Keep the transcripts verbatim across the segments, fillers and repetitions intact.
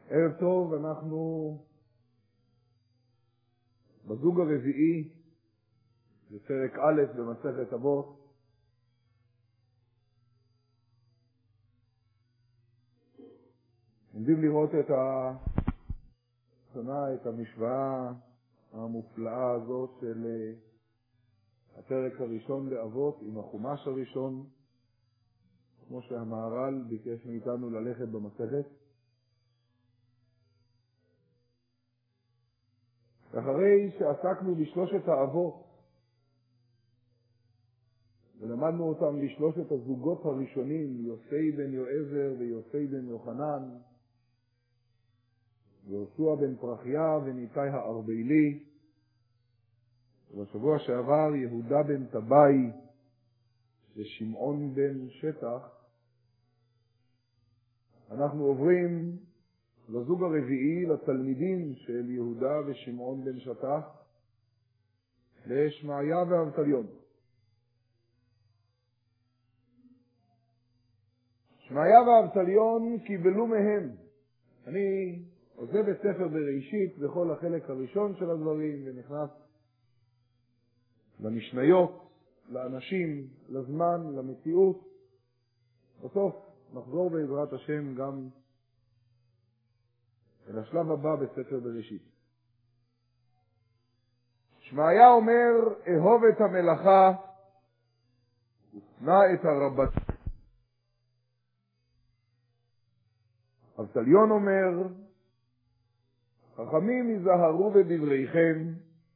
ערב טוב, אנחנו בזוג הרביעי בפרק א' במסכת אבות. עומדים לראות את השנה, את המשוואה המופלאה הזאת של הפרק הראשון לאבות עם החומש הראשון, כמו שהמהר"ל ביקש מאיתנו ללכת במסכת. אחרי שעסקנו בשלושת האבות ולמדנו אותם בשלושת הזוגות הראשונים, יוסי בן יועזר ויוסי בן יוחנן, יהושע בן פרחיה וניתאי הארבעילי, ובשבוע שעבר יהודה בן טבעי ושמעון בן שטח, אנחנו עוברים לזוג הרביעי, לתלמידים של יהודה ושמעון בן שטח, לשמעיה ואבטליון. שמעיה ואבטליון קיבלו מהם. אני עוזב את ספר בראשית בכל החלק הראשון של הדברים ונכנס למשניות, לאנשים, לזמן, למציאות. בסוף נחזור בעזרת השם גם אל השלב הבא בספר בראשית. שמעיה אומר, אהוב את המלאכה ושנא את הרבת. אבטליון אומר, חכמים יזהרו בדבריכם,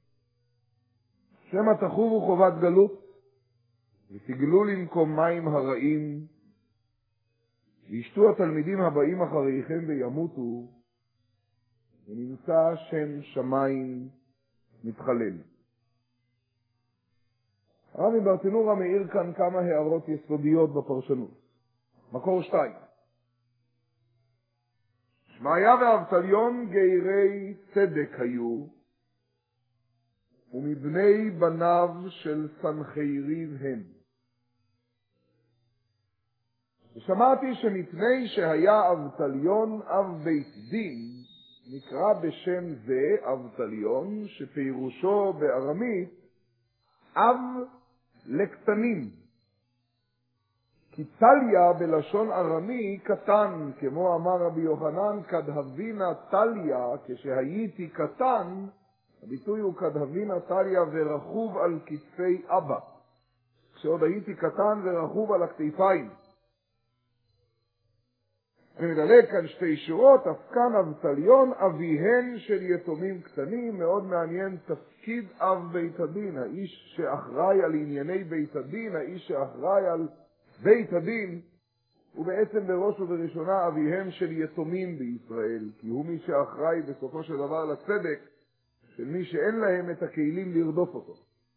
שמא תחובו חובת גלות ותגלו למקום מים הרעים, וישתו התלמידים הבאים אחריכם וימותו, ונמצא שם שמיים מתחלל. הרב מברטנורה מאיר כאן כמה הערות יסודיות בפרשנות. מקור שתיים. שמעיה ואבטליון גיירי צדק היו, ומבני בניו של סנחריב הם. ושמעתי שמפני שהיה אבטליון אב בית דין, נקרא בשם זה אבטליון, שפירושו בארמית אב לקטנים. כי טליה בלשון ארמי קטן, כמו אמר רבי יוחנן, כדהבינה טליה, כשהייתי קטן, הביטוי הוא כדהבינה טליה ורחוב על כתפי אבא. כשעוד הייתי קטן ורחוב על הכתפיים. אני מדלג כאן שתי שורות, אף כאן אבטליון אביהן של יתומים קטנים. מאוד מעניין תפקיד אב בית הדין, האיש שאחראי על ענייני בית הדין, האיש שאחראי על בית הדין, הוא בעצם בראש ובראשונה אביהם של יתומים בישראל, כי הוא מי שאחראי בסופו של דבר לצדק של מי שאין להם את הכלים לרדוף אותו.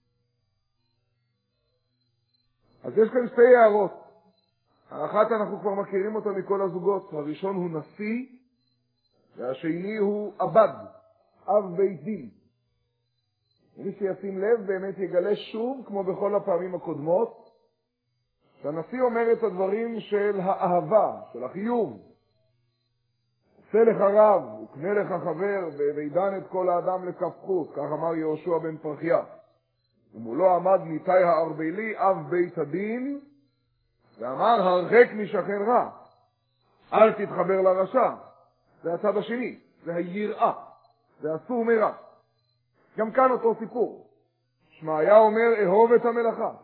אז יש כאן שתי הערות. האחת אנחנו כבר מכירים אותה מכל הזוגות. הראשון הוא נשיא, והשני הוא עבד, אב בית דין. ומי שישים לב באמת יגלה שוב, כמו בכל הפעמים הקודמות, שהנשיא אומר את הדברים של האהבה, של החיוב. עשה לך רב, וקנה לך חבר, וידן את כל האדם לכף חוט, כך אמר יהושע בן פרחיה. ומולו עמד ניתאי הארבעילי, אב בית הדין, ואמר, הרחק משכן רע, אל תתחבר לרשע. זה הצד השני, זה היראה, זה אסור מרע. גם כאן אותו סיפור. שמעיה אומר, אהוב את המלאכה.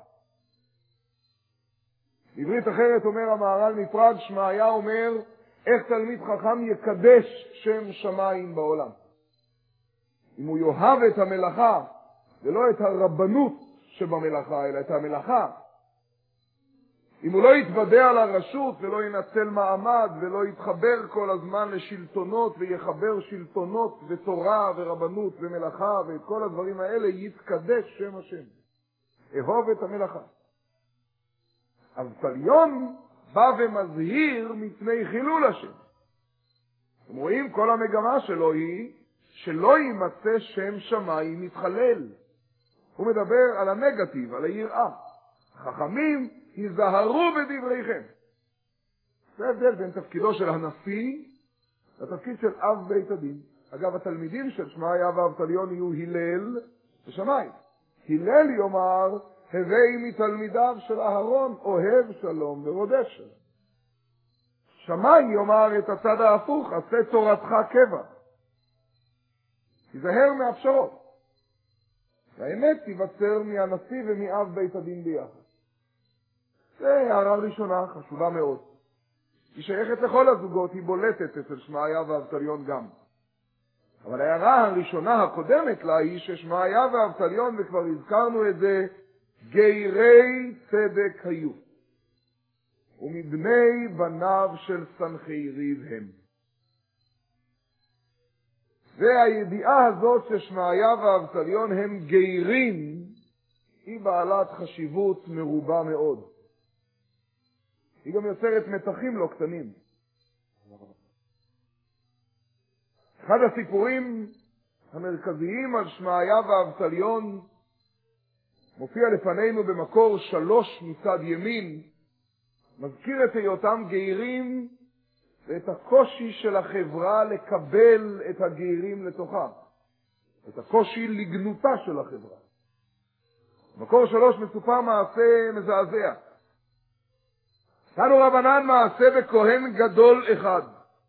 בעברית אחרת אומר המהר"ל מפראג, שמעיה אומר, איך תלמיד חכם יקדש שם שמיים בעולם. אם הוא יאהב את המלאכה, ולא את הרבנות שבמלאכה, אלא את המלאכה, אם הוא לא יתוודע על הרשות ולא ינצל מעמד ולא יתחבר כל הזמן לשלטונות ויחבר שלטונות ותורה ורבנות ומלאכה ואת כל הדברים האלה, יתקדש שם השם. אהוב את המלאכה. אבטליון בא ומזהיר מפני חילול השם. אתם רואים, כל המגמה שלו היא שלא יימצא שם שמיים מתחלל. הוא מדבר על הנגטיב, על היראה. חכמים היזהרו בדבריכם. זה הבדל בין תפקידו של הנשיא התפקיד של אב בית הדין. אגב, התלמידים של שמעיה ואבטליון יהיו הלל ושמאי. הלל יאמר, הווי מתלמידיו של אהרון, אוהב שלום ורודף שלום. שמאי יאמר את הצד ההפוך, עשה תורתך קבע. תיזהר מהפשרות. והאמת תיווצר מהנשיא ומאב בית הדין ביחד. זה הערה ראשונה, חשובה מאוד. היא שייכת לכל הזוגות, היא בולטת אצל שמעיה ואבטליון גם. אבל ההערה הראשונה הקודמת לה היא ששמעיה ואבטליון, וכבר הזכרנו את זה, גיירי צדק היו. ומבני בניו של סנחריב הם. והידיעה הזאת ששמעיה ואבטליון הם גיירים, היא בעלת חשיבות מרובה מאוד. היא גם יוצרת מתחים לא קטנים. אחד הסיפורים המרכזיים על שמעיה ואבטליון מופיע לפנינו במקור שלוש מצד ימין, מזכיר את היותם גיירים ואת הקושי של החברה לקבל את הגיירים לתוכה, את הקושי לגנותה של החברה. במקור שלוש מסופר מעשה מזעזע. תנו רבנן מעשה בכהן גדול אחד.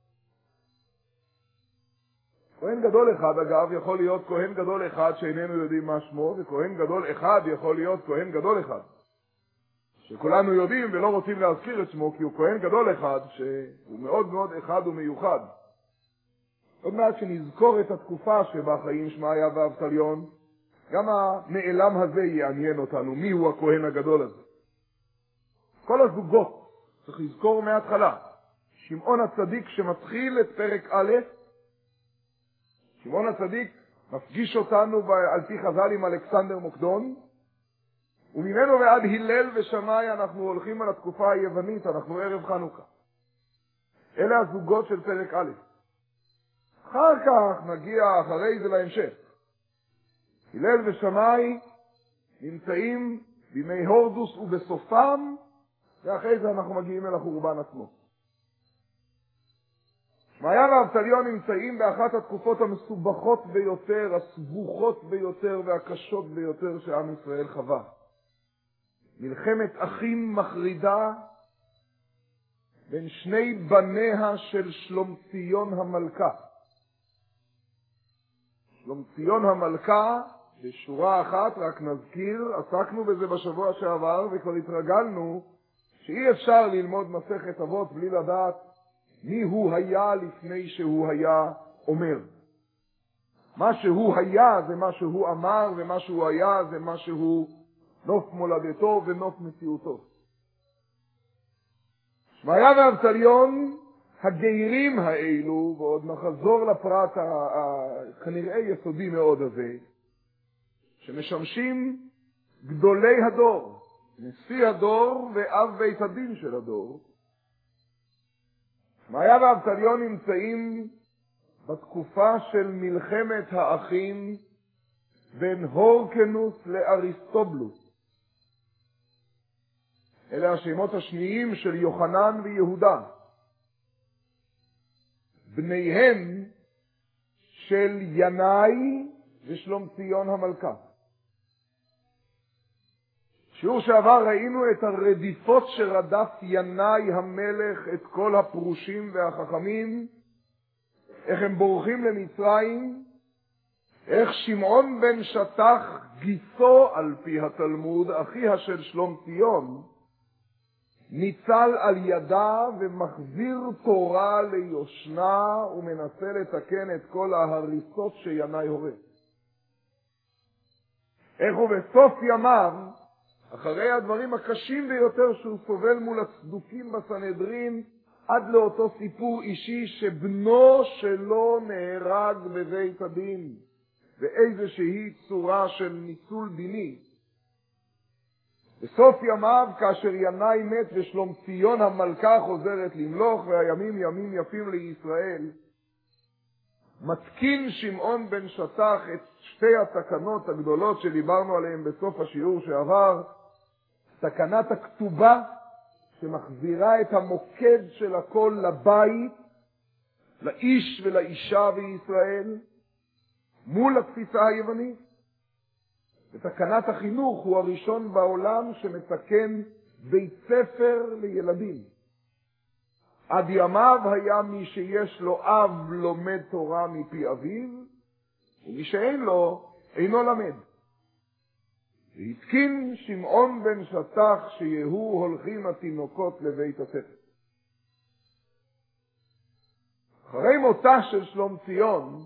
כהן גדול אחד, אגב, יכול להיות כהן גדול אחד שאיננו יודעים מה שמו, וכהן גדול אחד יכול להיות כהן גדול אחד שכולנו יודעים ולא רוצים להזכיר את שמו, כי הוא כהן גדול אחד שהוא מאוד מאוד אחד ומיוחד. עוד מעט שנזכור את התקופה שבה חיים שמעיה ואבטליון, גם הנעלם הזה יעניין אותנו, מי הוא הכהן הגדול הזה. כל הזוגות צריך לזכור מההתחלה. שמעון הצדיק שמתחיל את פרק א', שמעון הצדיק מפגיש אותנו על פי חז"ל עם אלכסנדר מוקדון, וממנו ועד הלל ושמאי אנחנו הולכים על התקופה היוונית, אנחנו ערב חנוכה. אלה הזוגות של פרק א'. אחר כך נגיע אחרי זה להמשך. הלל ושמאי נמצאים בימי הורדוס ובסופם, ואחרי זה אנחנו מגיעים אל החורבן עצמו. שמעיה ואבטליון נמצאים באחת התקופות המסובכות ביותר, הסבוכות ביותר והקשות ביותר שעם ישראל חווה. מלחמת אחים מחרידה בין שני בניה של שלומציון המלכה. שלומציון המלכה, בשורה אחת, רק נזכיר, עסקנו בזה בשבוע שעבר וכבר התרגלנו שאי אפשר ללמוד מסכת אבות בלי לדעת מי הוא היה לפני שהוא היה אומר. מה שהוא היה זה מה שהוא אמר, ומה שהוא היה זה מה שהוא נוף מולדתו ונוף מציאותו. שמעיה ואבטליון, הגיירים האלו, ועוד נחזור לפרט כנראה יסודי מאוד הזה, שמשמשים גדולי הדור, נשיא הדור ואב בית הדין של הדור. שמעיה ואבטליון נמצאים בתקופה של מלחמת האחים בין הורקנוס לאריסטובולוס. אלה השמות השניים של יוחנן ויהודה, בניהם של ינאי ושלומציון המלכה. שיעור שעבר ראינו את הרדיפות שרדף ינאי המלך את כל הפרושים והחכמים, איך הם בורחים למצרים, איך שמעון בן שטח גיסו על פי התלמוד, אחיה של שלומציון, ניצל על ידה ומחזיר תורה ליושנה ומנסה לתקן את כל ההריסות שינאי הורס. איך הוא בסוף ימיו, אחרי הדברים הקשים ביותר שהוא סובל מול הצדוקים בסנהדרין, עד לאותו סיפור אישי שבנו שלו נהרג בבית הדין, באיזושהי צורה של ניצול דיני. בסוף ימיו, כאשר ינאי מת ושלומציון המלכה חוזרת למלוך והימים ימים יפים לישראל, מתקין שמעון בן שטח את שתי התקנות הגדולות שדיברנו עליהן בסוף השיעור שעבר, תקנת הכתובה שמחזירה את המוקד של הכל לבית, לאיש ולאישה בישראל, מול התפיסה היוונית. ותקנת החינוך הוא הראשון בעולם שמתקן בית ספר לילדים. עד ימיו היה מי שיש לו אב לומד תורה מפי אביו, ומי שאין לו אינו למד. והתקין שמעון בן שטח שיהו הולכים התינוקות לבית הספר. אחרי מותה של שלום ציון,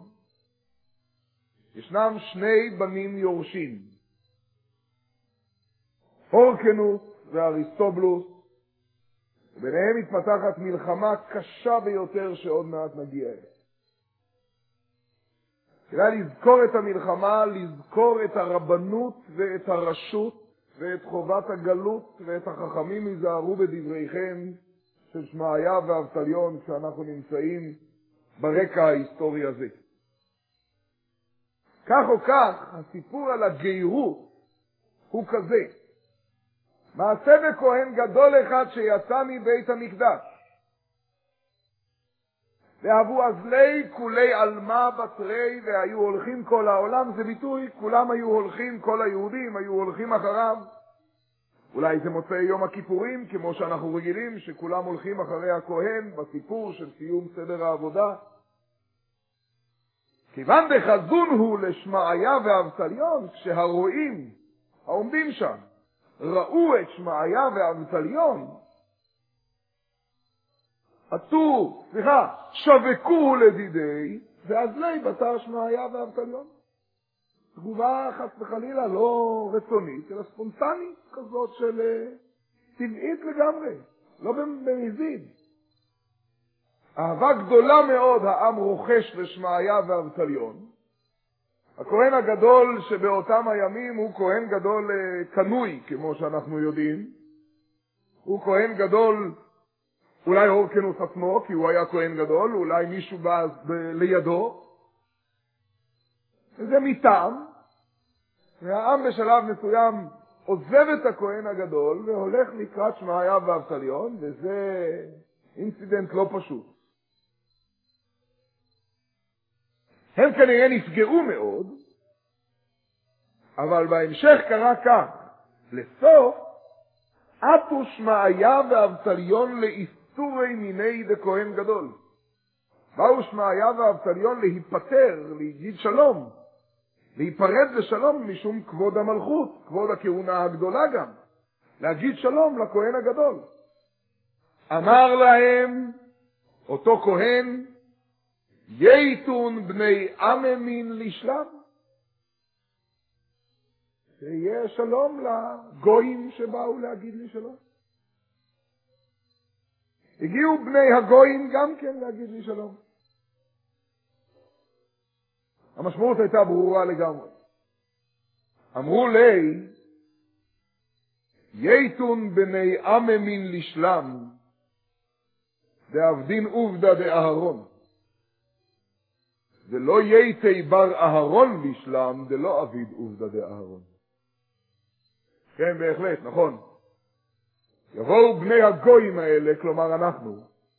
ישנם שני בנים יורשים, הורקנוס ואריסטובולוס, וביניהם מתפתחת מלחמה קשה ביותר שעוד מעט נגיע אליה. כדאי לזכור את המלחמה, לזכור את הרבנות ואת הרשות ואת חובת הגלות ואת החכמים היזהרו בדבריכם של שמעיה ואבטליון כשאנחנו נמצאים ברקע ההיסטורי הזה. כך או כך, הסיפור על הגיירות הוא כזה. מעשה בכהן גדול אחד שיצא מבית המקדש. והבו אזלי כולי אלמה בתרי והיו הולכים כל העולם, זה ביטוי, כולם היו הולכים, כל היהודים היו הולכים אחריו. אולי זה מוצאי יום הכיפורים, כמו שאנחנו רגילים, שכולם הולכים אחרי הכהן בסיפור של סיום סדר העבודה. כיוון דחזון הוא לשמעיה ואבטליון, כשהרועים העומדים שם ראו את שמעיה ואבטליון, עטו, סליחה, שבקו לדידי, ואזלי בתר שמעיה ואבטליון. תגובה חס וחלילה לא רצונית, אלא ספונטנית כזאת של טבעית לגמרי, לא במזיד. אהבה גדולה מאוד העם רוכש לשמעיה ואבטליון. הכהן הגדול שבאותם הימים הוא כהן גדול קנוי, כמו שאנחנו יודעים. הוא כהן גדול, אולי הורקנוס עצמו, כי הוא היה כהן גדול, אולי מישהו בא לידו. וזה מטעם. והעם בשלב מסוים עוזב את הכהן הגדול והולך לקראת שמעיה ואבטליון, וזה אינסידנט לא פשוט. הם כנראה נפגעו מאוד, אבל בהמשך קרה כך. לסוף, עטו שמעיה ואבטליון לאיסורי מיני דכהן גדול. באו שמעיה ואבטליון להיפטר, להגיד שלום, להיפרד לשלום משום כבוד המלכות, כבוד הכהונה הגדולה גם, להגיד שלום לכהן הגדול. אמר להם אותו כהן, יתון בני עממין לשלם. שיהיה שלום לגויים שבאו להגיד לי שלום. הגיעו בני הגויים גם כן להגיד לי שלום. המשמעות הייתה ברורה לגמרי. אמרו לי, יתון בני עממין לשלם, דאבדין עובדה דאהרון. ולא יתי בר אהרון לשלם, דלא אביד עובדה דאהרון. כן, בהחלט, נכון. יבואו בני הגויים האלה, כלומר אנחנו.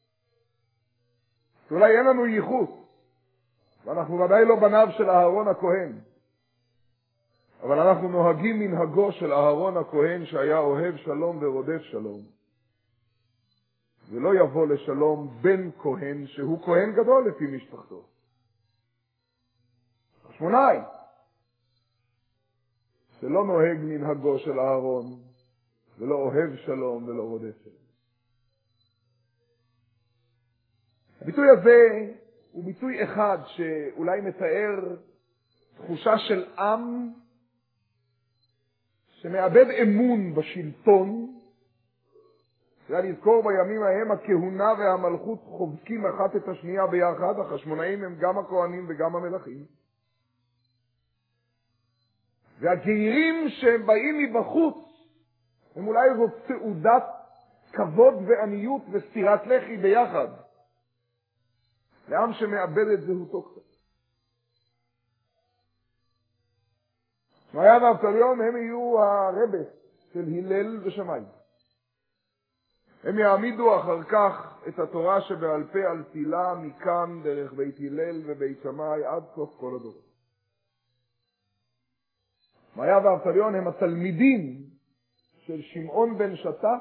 אולי אין לנו ייחוס, ואנחנו ודאי לא בניו של אהרון הכהן. אבל אנחנו נוהגים מנהגו של אהרון הכהן שהיה אוהב שלום ורודף שלום. ולא יבוא לשלום בן כהן שהוא כהן גדול לפי משפחתו. השמונאי, שלא נוהג מנהגו של אהרון, ולא אוהב שלום ולא רודף שלום. הביטוי הזה הוא ביטוי אחד שאולי מתאר תחושה של עם שמאבד אמון בשלטון. זה לזכור בימים ההם הכהונה והמלכות חובקים אחת את השנייה ביחד, החשמונאים הם גם הכהנים וגם המלכים. והגיירים שהם באים מבחוץ הם אולי זאת תעודת כבוד ועניות וסתירת לחי ביחד לעם שמאבד את זהותו קצת. שמעיה ואבטליון הם יהיו הרבה של הלל ושמאי. הם יעמידו אחר כך את התורה שבעל פה על תילה מכאן דרך בית הלל ובית שמאי עד סוף כל הדורות. מאיה ואבטליון הם התלמידים של שמעון בן שטח,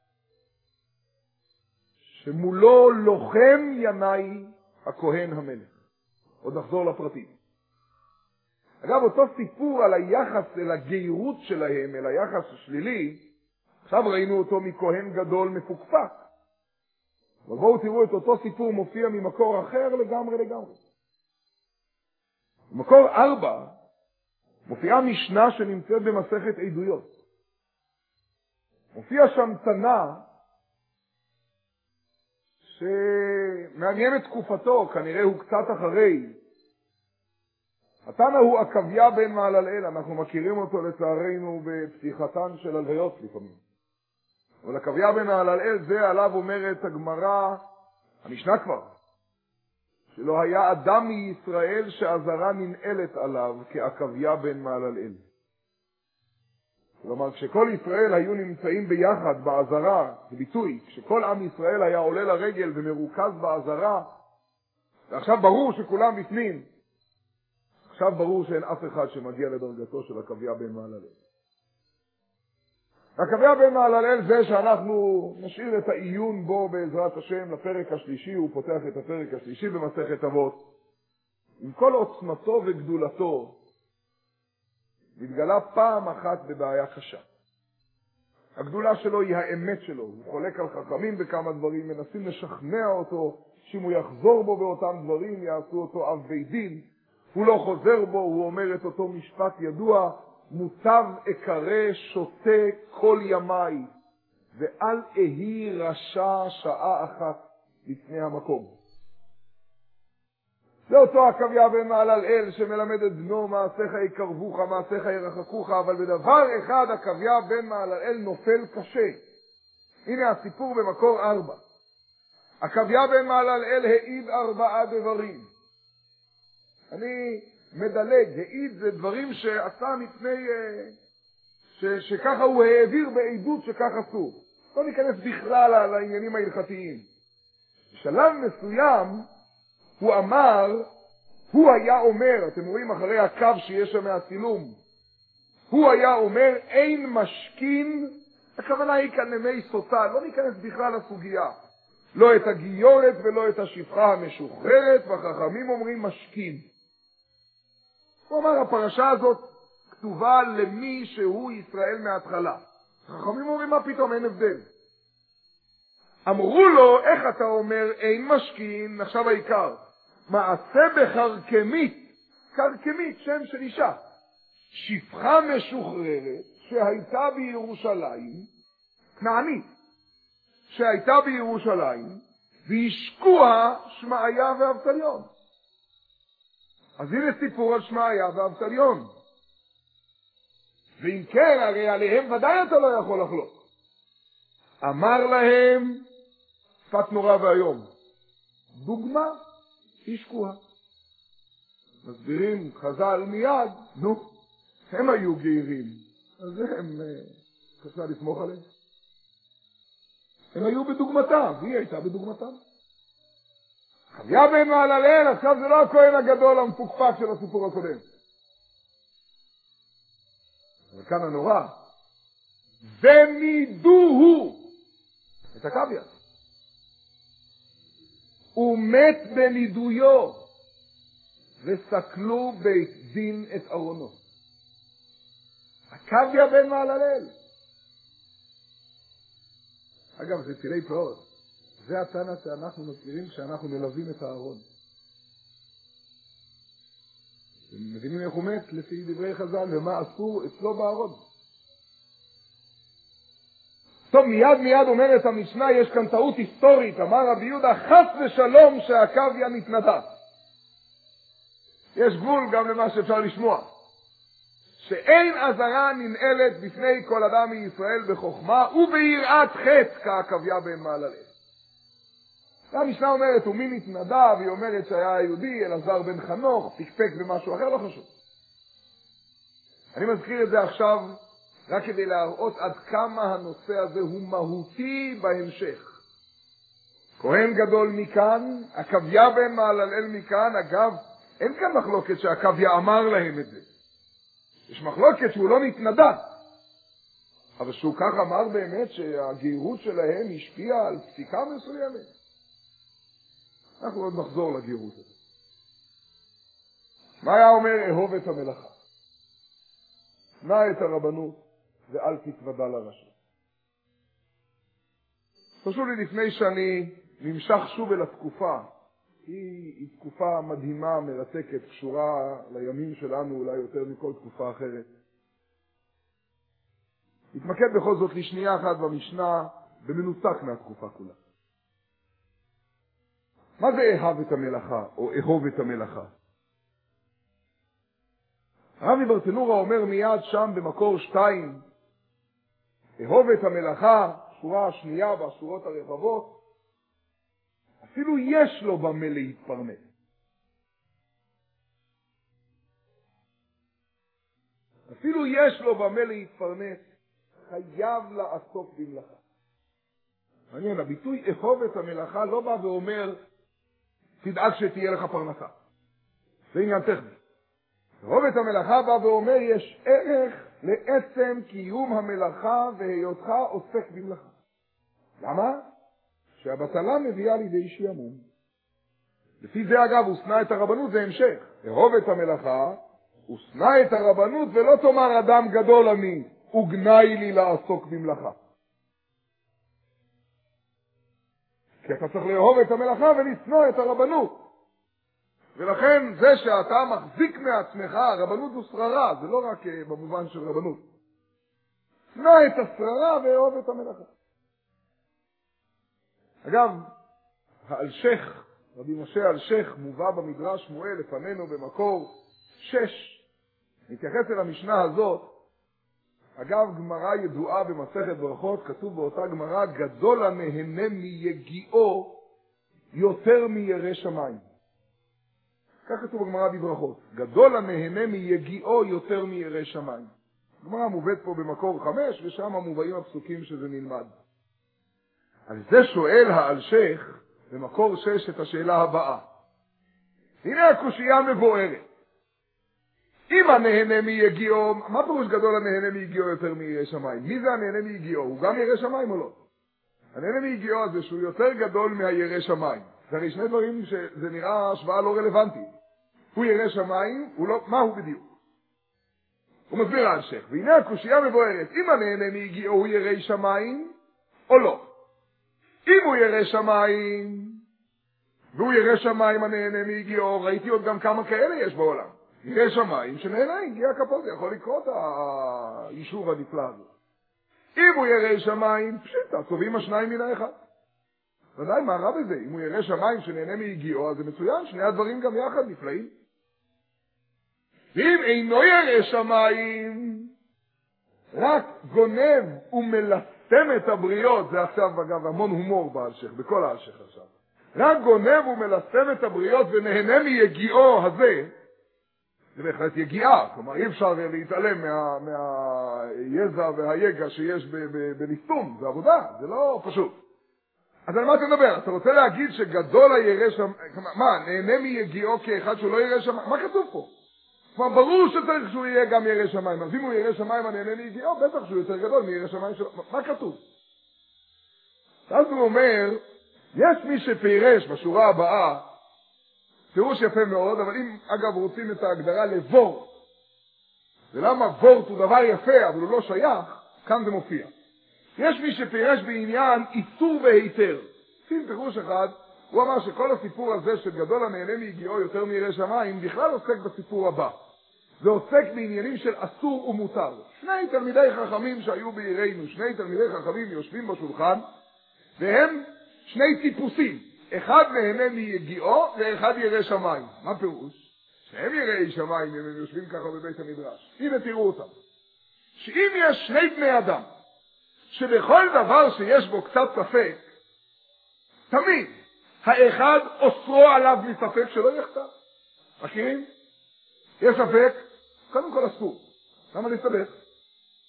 שמולו לוחם ינאי הכהן המלך. עוד נחזור לפרטים. אגב, אותו סיפור על היחס אל הגיירות שלהם, אל היחס השלילי, עכשיו ראינו אותו מכהן גדול מפוקפק. אבל בואו תראו את אותו סיפור מופיע ממקור אחר לגמרי לגמרי. במקור ארבע מופיעה משנה שנמצאת במסכת עדויות. מופיע שם תנא שמעניין את תקופתו, כנראה הוא קצת אחרי. התנא הוא עקביה בן מהללאל, אנחנו מכירים אותו לצערנו בפתיחתן של הלוויות לפעמים. אבל עקביה בן מהללאל זה עליו אומרת הגמרא, המשנה כבר, שלא היה אדם מישראל שעזרה ננעלת עליו כעקביה בן מהללאל. כלומר, כשכל ישראל היו נמצאים ביחד בעזרה, זה ביטוי, כשכל עם ישראל היה עולה לרגל ומרוכז בעזרה, ועכשיו ברור שכולם בפנים, עכשיו ברור שאין אף אחד שמגיע לדרגתו של עקביה בן מהללאל. עקביה בן מהללאל זה שאנחנו נשאיר את העיון בו בעזרת השם לפרק השלישי, הוא פותח את הפרק השלישי במסכת אבות. עם כל עוצמתו וגדולתו, מתגלה פעם אחת בבעיה קשה. הגדולה שלו היא האמת שלו, הוא חולק על חכמים בכמה דברים, מנסים לשכנע אותו, שאם הוא יחזור בו באותם דברים, יעשו אותו אב בית דין, הוא לא חוזר בו, הוא אומר את אותו משפט ידוע, מוטב אקרא שותה כל ימי, ואל אהי רשע שעה אחת לפני המקום. זה אותו עקביה בן מהללאל שמלמד את בנו, מעשיך יקרבוך, מעשיך ירחקוך, אבל בדבר אחד עקביה בן מהללאל נופל קשה. הנה הסיפור במקור ארבע. עקביה בן מהללאל העיד ארבעה דברים. אני מדלג, העיד זה דברים שעשה מפני, ש, שככה הוא העביר בעדות שכך עשו. לא ניכנס בכלל לעניינים ההלכתיים. בשלב מסוים הוא אמר, הוא היה אומר, אתם רואים אחרי הקו שיש שם מהצילום, הוא היה אומר, אין משכין, הכוונה היא כאן למי סוטה, לא ניכנס בכלל לסוגיה. לא את הגיורת ולא את השפחה המשוחררת, והחכמים אומרים משכין. הוא אמר, הפרשה הזאת כתובה למי שהוא ישראל מההתחלה. החכמים אומרים, מה פתאום, אין הבדל. אמרו לו, איך אתה אומר, אין משכין, עכשיו העיקר, מעשה בחרקמית, חרקמית, שם של אישה, שפחה משוחררת שהייתה בירושלים, כנענית, שהייתה בירושלים, והשקוע שמעיה ואבטליון. אז הנה סיפור על שמעיה ואבטליון. ואם כן, הרי עליהם ודאי אתה לא יכול לחלוק. אמר להם, שפת נורא והיום, דוגמה, היא שקועה. מסבירים חז"ל מיד, נו, הם היו גאירים, אז הם, קשה לסמוך עליהם. הם היו בדוגמתם, והיא הייתה בדוגמתם. עקביה בן מהללאל, עכשיו זה לא הכהן הגדול המפוקפק של הסיפור הקודם. אבל כאן הנורא, ונידוהו את עקביה. הוא מת בנידויו, וסקלו בית דין את ארונו. עקביה בן מהללאל. אגב, זה צילי פלאות. זה התנא שאנחנו מכירים כשאנחנו מלווים את הארון. מבינים איך הוא מת לפי דברי חז"ל, ומה אסור אצלו בארון. טוב, מיד מיד אומרת המשנה, יש כאן טעות היסטורית. אמר רבי יהודה, חס ושלום שעקביה מתנדב. יש גבול גם למה שאפשר לשמוע. שאין עזרה ננעלת בפני כל אדם מישראל בחוכמה וביראת חטא כעקביה בן מהללאל. המשנה אומרת, ומי מתנדב? היא אומרת שהיה יהודי, אלעזר בן חנוך, פקפק במשהו אחר, לא חשוב. אני מזכיר את זה עכשיו רק כדי להראות עד כמה הנושא הזה הוא מהותי בהמשך. כהן גדול מכאן, עקביה בן מהללאל מכאן. אגב, אין כאן מחלוקת שעקביה אמר להם את זה. יש מחלוקת שהוא לא מתנדד. אבל שהוא כך אמר באמת שהגירות שלהם השפיעה על פסיקה מסוימת. אנחנו עוד נחזור לגירות הזאת. מה היה אומר אהוב את המלאכה? נע את הרבנות ואל תתוודע לרשע. חשוב לי לפני שאני נמשך שוב אל התקופה, היא, היא תקופה מדהימה, מרתקת, קשורה לימים שלנו אולי יותר מכל תקופה אחרת. נתמקד בכל זאת לשנייה אחת במשנה במנותק מהתקופה כולה. מה זה אהב את המלאכה או אהוב את המלאכה? רבי ברטנורה אומר מיד שם במקור שתיים, אהוב את המלאכה, שורה השנייה והשורות הרחבות, אפילו יש לו במה להתפרנס. אפילו יש לו במה להתפרנס, חייב לעסוק במלאכה. מעניין, הביטוי אהוב את המלאכה לא בא ואומר, תדאג שתהיה לך פרנסה. זה עניין טכני. אהוב את המלאכה בא ואומר, יש ערך לעצם קיום המלאכה והיותך עוסק במלאכה. למה? שהבטלה מביאה לידי שעמום. לפי זה אגב, הוסנה את הרבנות, זה המשך. אהוב את המלאכה, הוסנה את הרבנות, ולא תאמר אדם גדול אני, וגנאי לי לעסוק במלאכה. כי אתה צריך לאהוב את המלאכה ולשנוא את הרבנות. ולכן זה שאתה מחזיק מעצמך, הרבנות הוא שררה, זה לא רק במובן של רבנות. שנא את השררה ואהוב את המלאכה. אגב, האלשך, רבי משה אלשך, מובא במדרש שמואל לפנינו במקור שש. נתייחס אל המשנה הזאת. אגב, גמרא ידועה במסכת ברכות, כתוב באותה גמרא, גדול הנהנה מיגיעו יותר מירא שמיים. כך כתוב בגמרא בברכות, גדול הנהנה מיגיעו יותר מירא שמיים. גמרא מובאת פה במקור חמש, ושם מובאים הפסוקים שזה נלמד. על זה שואל האלשך במקור שש את השאלה הבאה. הנה הקושייה מבוארת. אם הנהנה מיגיעו, מה פירוש גדול הנהנה מיגיעו יותר מירא שמיים? מי זה הנהנה מיגיעו? הוא גם ירא שמיים או לא? הנהנה מיגיעו הזה שהוא יותר גדול מהירא שמיים. זה הרי שני דברים שזה נראה השוואה לא רלוונטית. הוא ירא שמיים, הוא לא, מה הוא בדיוק? הוא מסביר האלשך, והנה הקושייה מבוארת, אם הנהנה מיגיעו הוא ירא שמיים או לא? אם הוא ירא שמיים, והוא ירא שמיים הנהנה מיגיעו, ראיתי עוד גם כמה כאלה יש בעולם. ירא שמיים שנהנה, הגיע כפות, זה יכול לקרות היישוב הנפלא הזה. אם הוא ירא שמיים, פשיטה, טובים השניים מן האחד. ודאי, מה רע בזה? אם הוא ירא שמיים שנהנה מיגיעו, אז זה מצוין, שני הדברים גם יחד נפלאים. ואם אינו ירא שמיים, רק גונב ומלסתם את הבריות, זה עכשיו אגב המון הומור באלשך, בכל האלשך עכשיו. רק גונב ומלסתם את הבריות ונהנה מיגיעו הזה, זה בהחלט יגיעה, כלומר אי אפשר להתעלם מה, מהיזע והיגע שיש בליסטום, זה עבודה, זה לא פשוט. אז על מה אתה מדבר? אתה רוצה להגיד שגדול הירא שמיים, מה, נהנה מיגיעו כאחד שהוא לא ירא שמיים? מה כתוב פה? כבר ברור שצריך שהוא יהיה גם ירא שמיים, אז אם הוא ירא שמיים הנהנה מיגיעו, בטח שהוא יותר גדול מירא שמיים שלו, מה כתוב? אז הוא אומר, יש מי שפירש בשורה הבאה, פירוש יפה מאוד, אבל אם אגב רוצים את ההגדרה לוורט, ולמה וורט הוא דבר יפה אבל הוא לא שייך, כאן זה מופיע. יש מי שפירש בעניין איסור והיתר. שים פירוש אחד, הוא אמר שכל הסיפור הזה של גדול הנהנה מיגיעו יותר מירא שמיים, בכלל עוסק בסיפור הבא. זה עוסק בעניינים של אסור ומותר. שני תלמידי חכמים שהיו בעירנו, שני תלמידי חכמים יושבים בשולחן, והם שני טיפוסים. אחד נהנה מיגיעו ואחד ירא שמיים. מה פירוש? שהם יראי שמיים אם הם יושבים ככה בבית המדרש. הנה תראו אותם. שאם יש שני בני אדם, שבכל דבר שיש בו קצת ספק, תמיד האחד אוסרו עליו מספק שלא יחטא. מכירים? יש ספק? קודם כל אסור. למה להסתבך?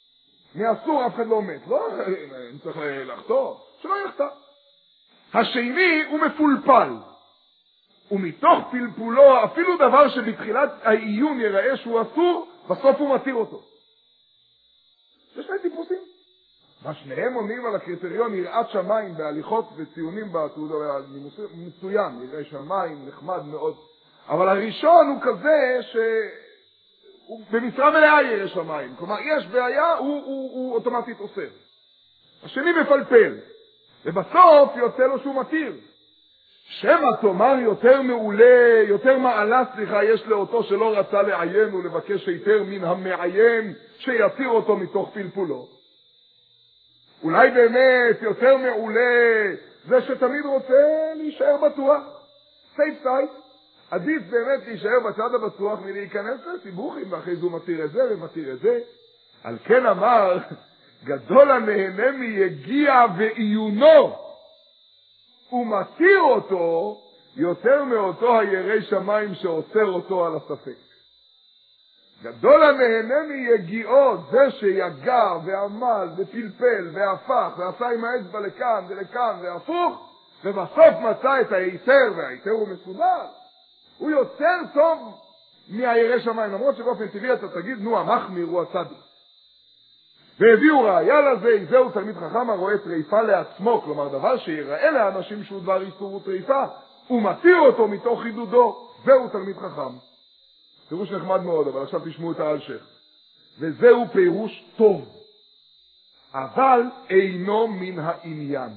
מאסור אף אחד לא מת. לא, אני צריך לחתור, שלא יחתר. השני הוא מפולפל. ומתוך פלפולו, אפילו דבר שבתחילת העיון יראה שהוא אסור, בסוף הוא מתיר אותו. יש שני טיפוסים. מה שניהם עונים על הקריטריון יראת שמיים בהליכות וציונים בתעודה, מצוין, יראה שמיים, נחמד מאוד. אבל הראשון הוא כזה שהוא במשרה מלאה יראה שמיים. כלומר, יש בעיה, הוא, הוא, הוא אוטומטית עושה. השני מפלפל. ובסוף יוצא לו שהוא מתיר. שמא תאמר יותר מעולה, יותר מעלה, סליחה, יש לאותו שלא רצה לעיין ולבקש היתר מן המעיין שיתיר אותו מתוך פלפולו. אולי באמת יותר מעולה זה שתמיד רוצה להישאר בטוח. סייף סייף. עדיף באמת להישאר בצד הבטוח מלהיכנס לסיבוכים, ואחרי זה הוא מתיר את זה ומתיר את זה. על כן אמר, גדול הנהנה מיגיע ועיונו, הוא מתיר אותו יותר מאותו הירא שמיים שעוצר אותו על הספק. גדול הנהנה מיגיעו, זה שיגע ועמל ופלפל והפך ועשה עם האצבע לכאן ולכאן והפוך, ובסוף מצא את היתר, והיתר הוא מסודר, הוא יותר טוב מהירא שמיים, למרות שבאופן טבעי אתה תגיד, נו, המחמיר הוא הצדיק. והביאו ראיה לזה, זהו תלמיד חכם הרואה טריפה לעצמו, כלומר דבר שיראה לאנשים שהוא דבר איסור וטריפה, הוא מתיר אותו מתוך חידודו, זהו תלמיד חכם. פירוש נחמד מאוד, אבל עכשיו תשמעו את האלשך. וזהו פירוש טוב, אבל אינו מן העניין.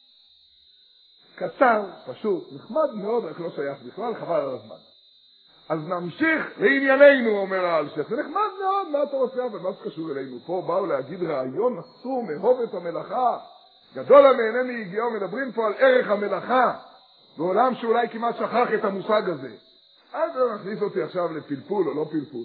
קצר, פשוט, נחמד מאוד, רק לא שייך בכלל, חבל על הזמן. אז נמשיך לענייננו, אומר האלשך. זה נחמד מאוד, מה אתה רוצה, אבל מה שקשור אלינו? פה באו להגיד רעיון אסור, מאהוב את המלאכה. גדול הנהנה מיגיעו, מדברים פה על ערך המלאכה, בעולם שאולי כמעט שכח את המושג הזה. אז זה מכניס אותי עכשיו לפלפול או לא פלפול.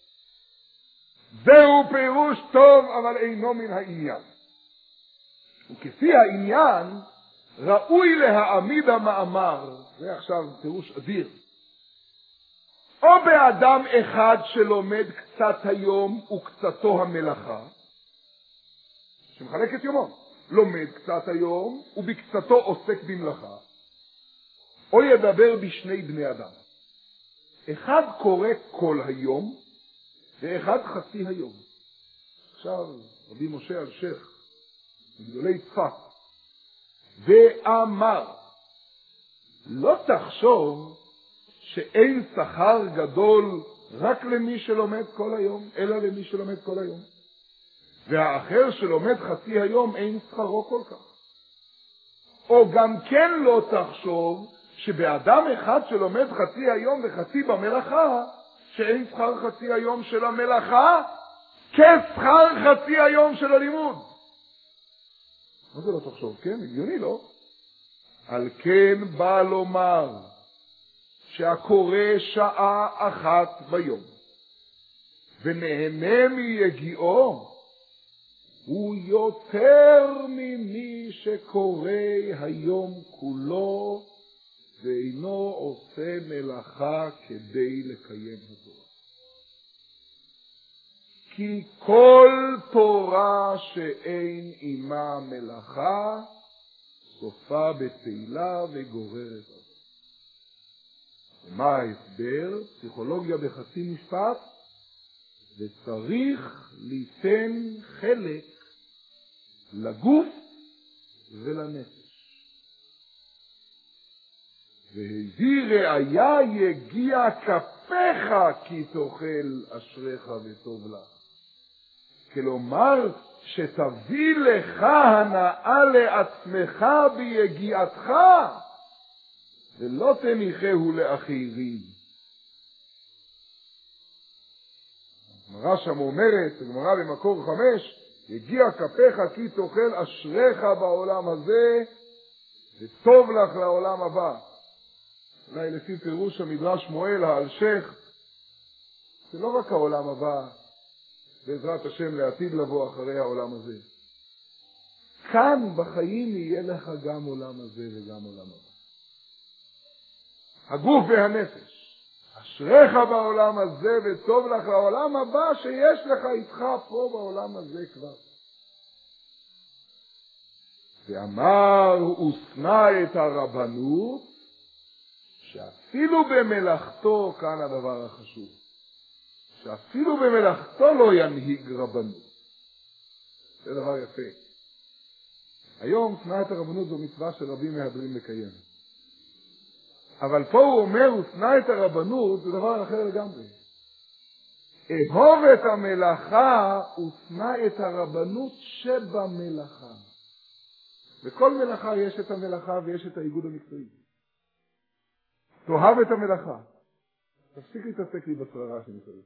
זהו פירוש טוב, אבל אינו מן העניין. וכפי העניין, ראוי להעמיד המאמר, זה עכשיו פירוש אדיר, או באדם אחד שלומד קצת היום וקצתו המלאכה, שמחלק את יומו, לומד קצת היום ובקצתו עוסק במלאכה, או ידבר בשני בני אדם. אחד קורא כל היום, ואחד חצי היום. עכשיו, רבי משה אלשך, מגדולי צפת, ואמר, לא תחשוב שאין שכר גדול רק למי שלומד כל היום, אלא למי שלומד כל היום. והאחר שלומד חצי היום אין שכרו כל כך. או גם כן לא תחשוב שבאדם אחד שלומד חצי היום וחצי במלאכה, שאין שכר חצי היום של המלאכה כשכר חצי היום של הלימוד. מה זה לא תחשוב? כן, הגיוני, לא? על כן בא לומר שהקורא שעה אחת ביום ונהנה מיגיעו, הוא יותר ממי שקורא היום כולו ואינו עושה מלאכה כדי לקיים התורה. כי כל תורה שאין עימה מלאכה, סופה בתהילה וגוררת. ומה ההסבר? פסיכולוגיה בחצי משפט, וצריך ליתן חלק לגוף ולנפש. והביא ראיה יגיע כפיך כי תאכל אשריך וטוב לך. כלומר שתביא לך הנאה לעצמך ביגיעתך ולא תניחהו לאחרים. הגמרא שם אומרת, הגמרא במקור חמש, יגיע כפיך כי תאכל אשריך בעולם הזה וטוב לך לעולם הבא. אולי לפי פירוש המדרש שמואל האלשך, זה לא רק העולם הבא, בעזרת השם לעתיד לבוא אחרי העולם הזה. כאן בחיים יהיה לך גם עולם הזה וגם עולם הבא. הגוף והנפש. אשריך בעולם הזה וטוב לך לעולם הבא שיש לך איתך פה בעולם הזה כבר. ואמר ושנא את הרבנות, שאפילו במלאכתו, כאן הדבר החשוב, שאפילו במלאכתו לא ינהיג רבנות. זה דבר יפה. היום שנא את הרבנות זו מצווה שרבים מהדרים לקיים. אבל פה הוא אומר, הוא שנא את הרבנות, זה דבר אחר לגמרי. אהוב את המלאכה, הוא שנא את הרבנות שבמלאכה. בכל מלאכה יש את המלאכה ויש את האיגוד המקצועי. תאהב את המלאכה. תפסיק להתעסק לי בשררה שמסביב.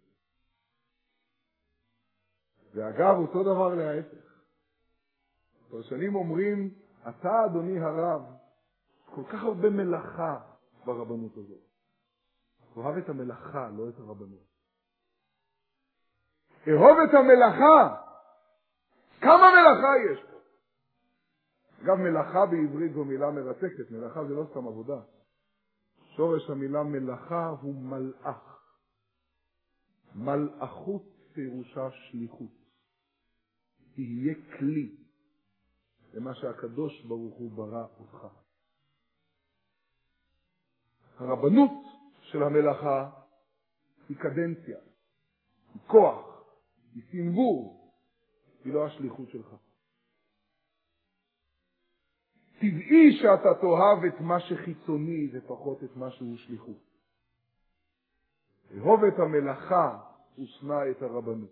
ואגב, אותו דבר להפך. פרשנים אומרים, אתה אדוני הרב, כל כך הרבה מלאכה ברבנות הזאת. תאהב את המלאכה, לא את הרבנות. אהוב את המלאכה. כמה מלאכה יש פה? אגב, מלאכה בעברית זו מילה מרתקת. מלאכה זה לא סתם עבודה. שורש המילה מלאכה הוא מלאך. מלאכות פירושה שליחות. תהיה כלי למה שהקדוש ברוך הוא ברא אותך. הרבנות של המלאכה היא קדנציה, היא כוח, היא סנבור, היא לא השליחות שלך. טבעי שאתה תאהב את מה שחיצוני ופחות את מה שהוא שליחות. אהוב את המלאכה ושנא את הרבנות.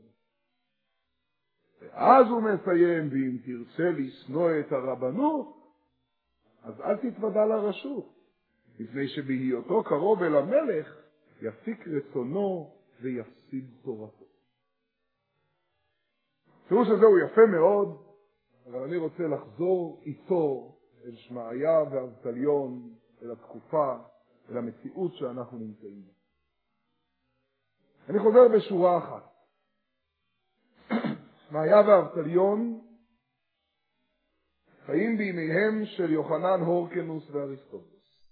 ואז הוא מסיים, ואם תרצה לשנוא את הרבנות, אז אל תתוודע לרשות, מפני שבהיותו קרוב אל המלך, יפיק רצונו ויפסיד תורתו. הפירוש הזה הוא יפה מאוד, אבל אני רוצה לחזור איתו אל שמעיה ואבטליון, אל התקופה, אל המציאות שאנחנו נמצאים בה. אני חוזר בשורה אחת. שמעיה ואבטליון חיים בימיהם של יוחנן הורקנוס ואריסטובולוס.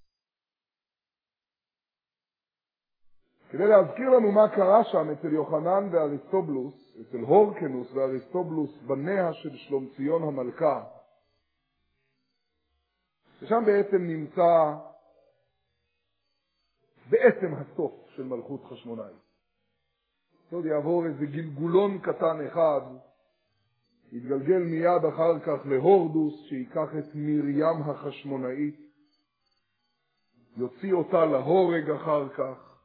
כדי להזכיר לנו מה קרה שם אצל יוחנן ואריסטובולוס, אצל הורקנוס ואריסטובולוס, בניה של שלומציון המלכה, ושם בעצם נמצא בעצם הסוף של מלכות חשמונאי. עוד יעבור איזה גלגולון קטן אחד, יתגלגל מיד אחר כך להורדוס, שיקח את מרים החשמונאית, יוציא אותה להורג אחר כך,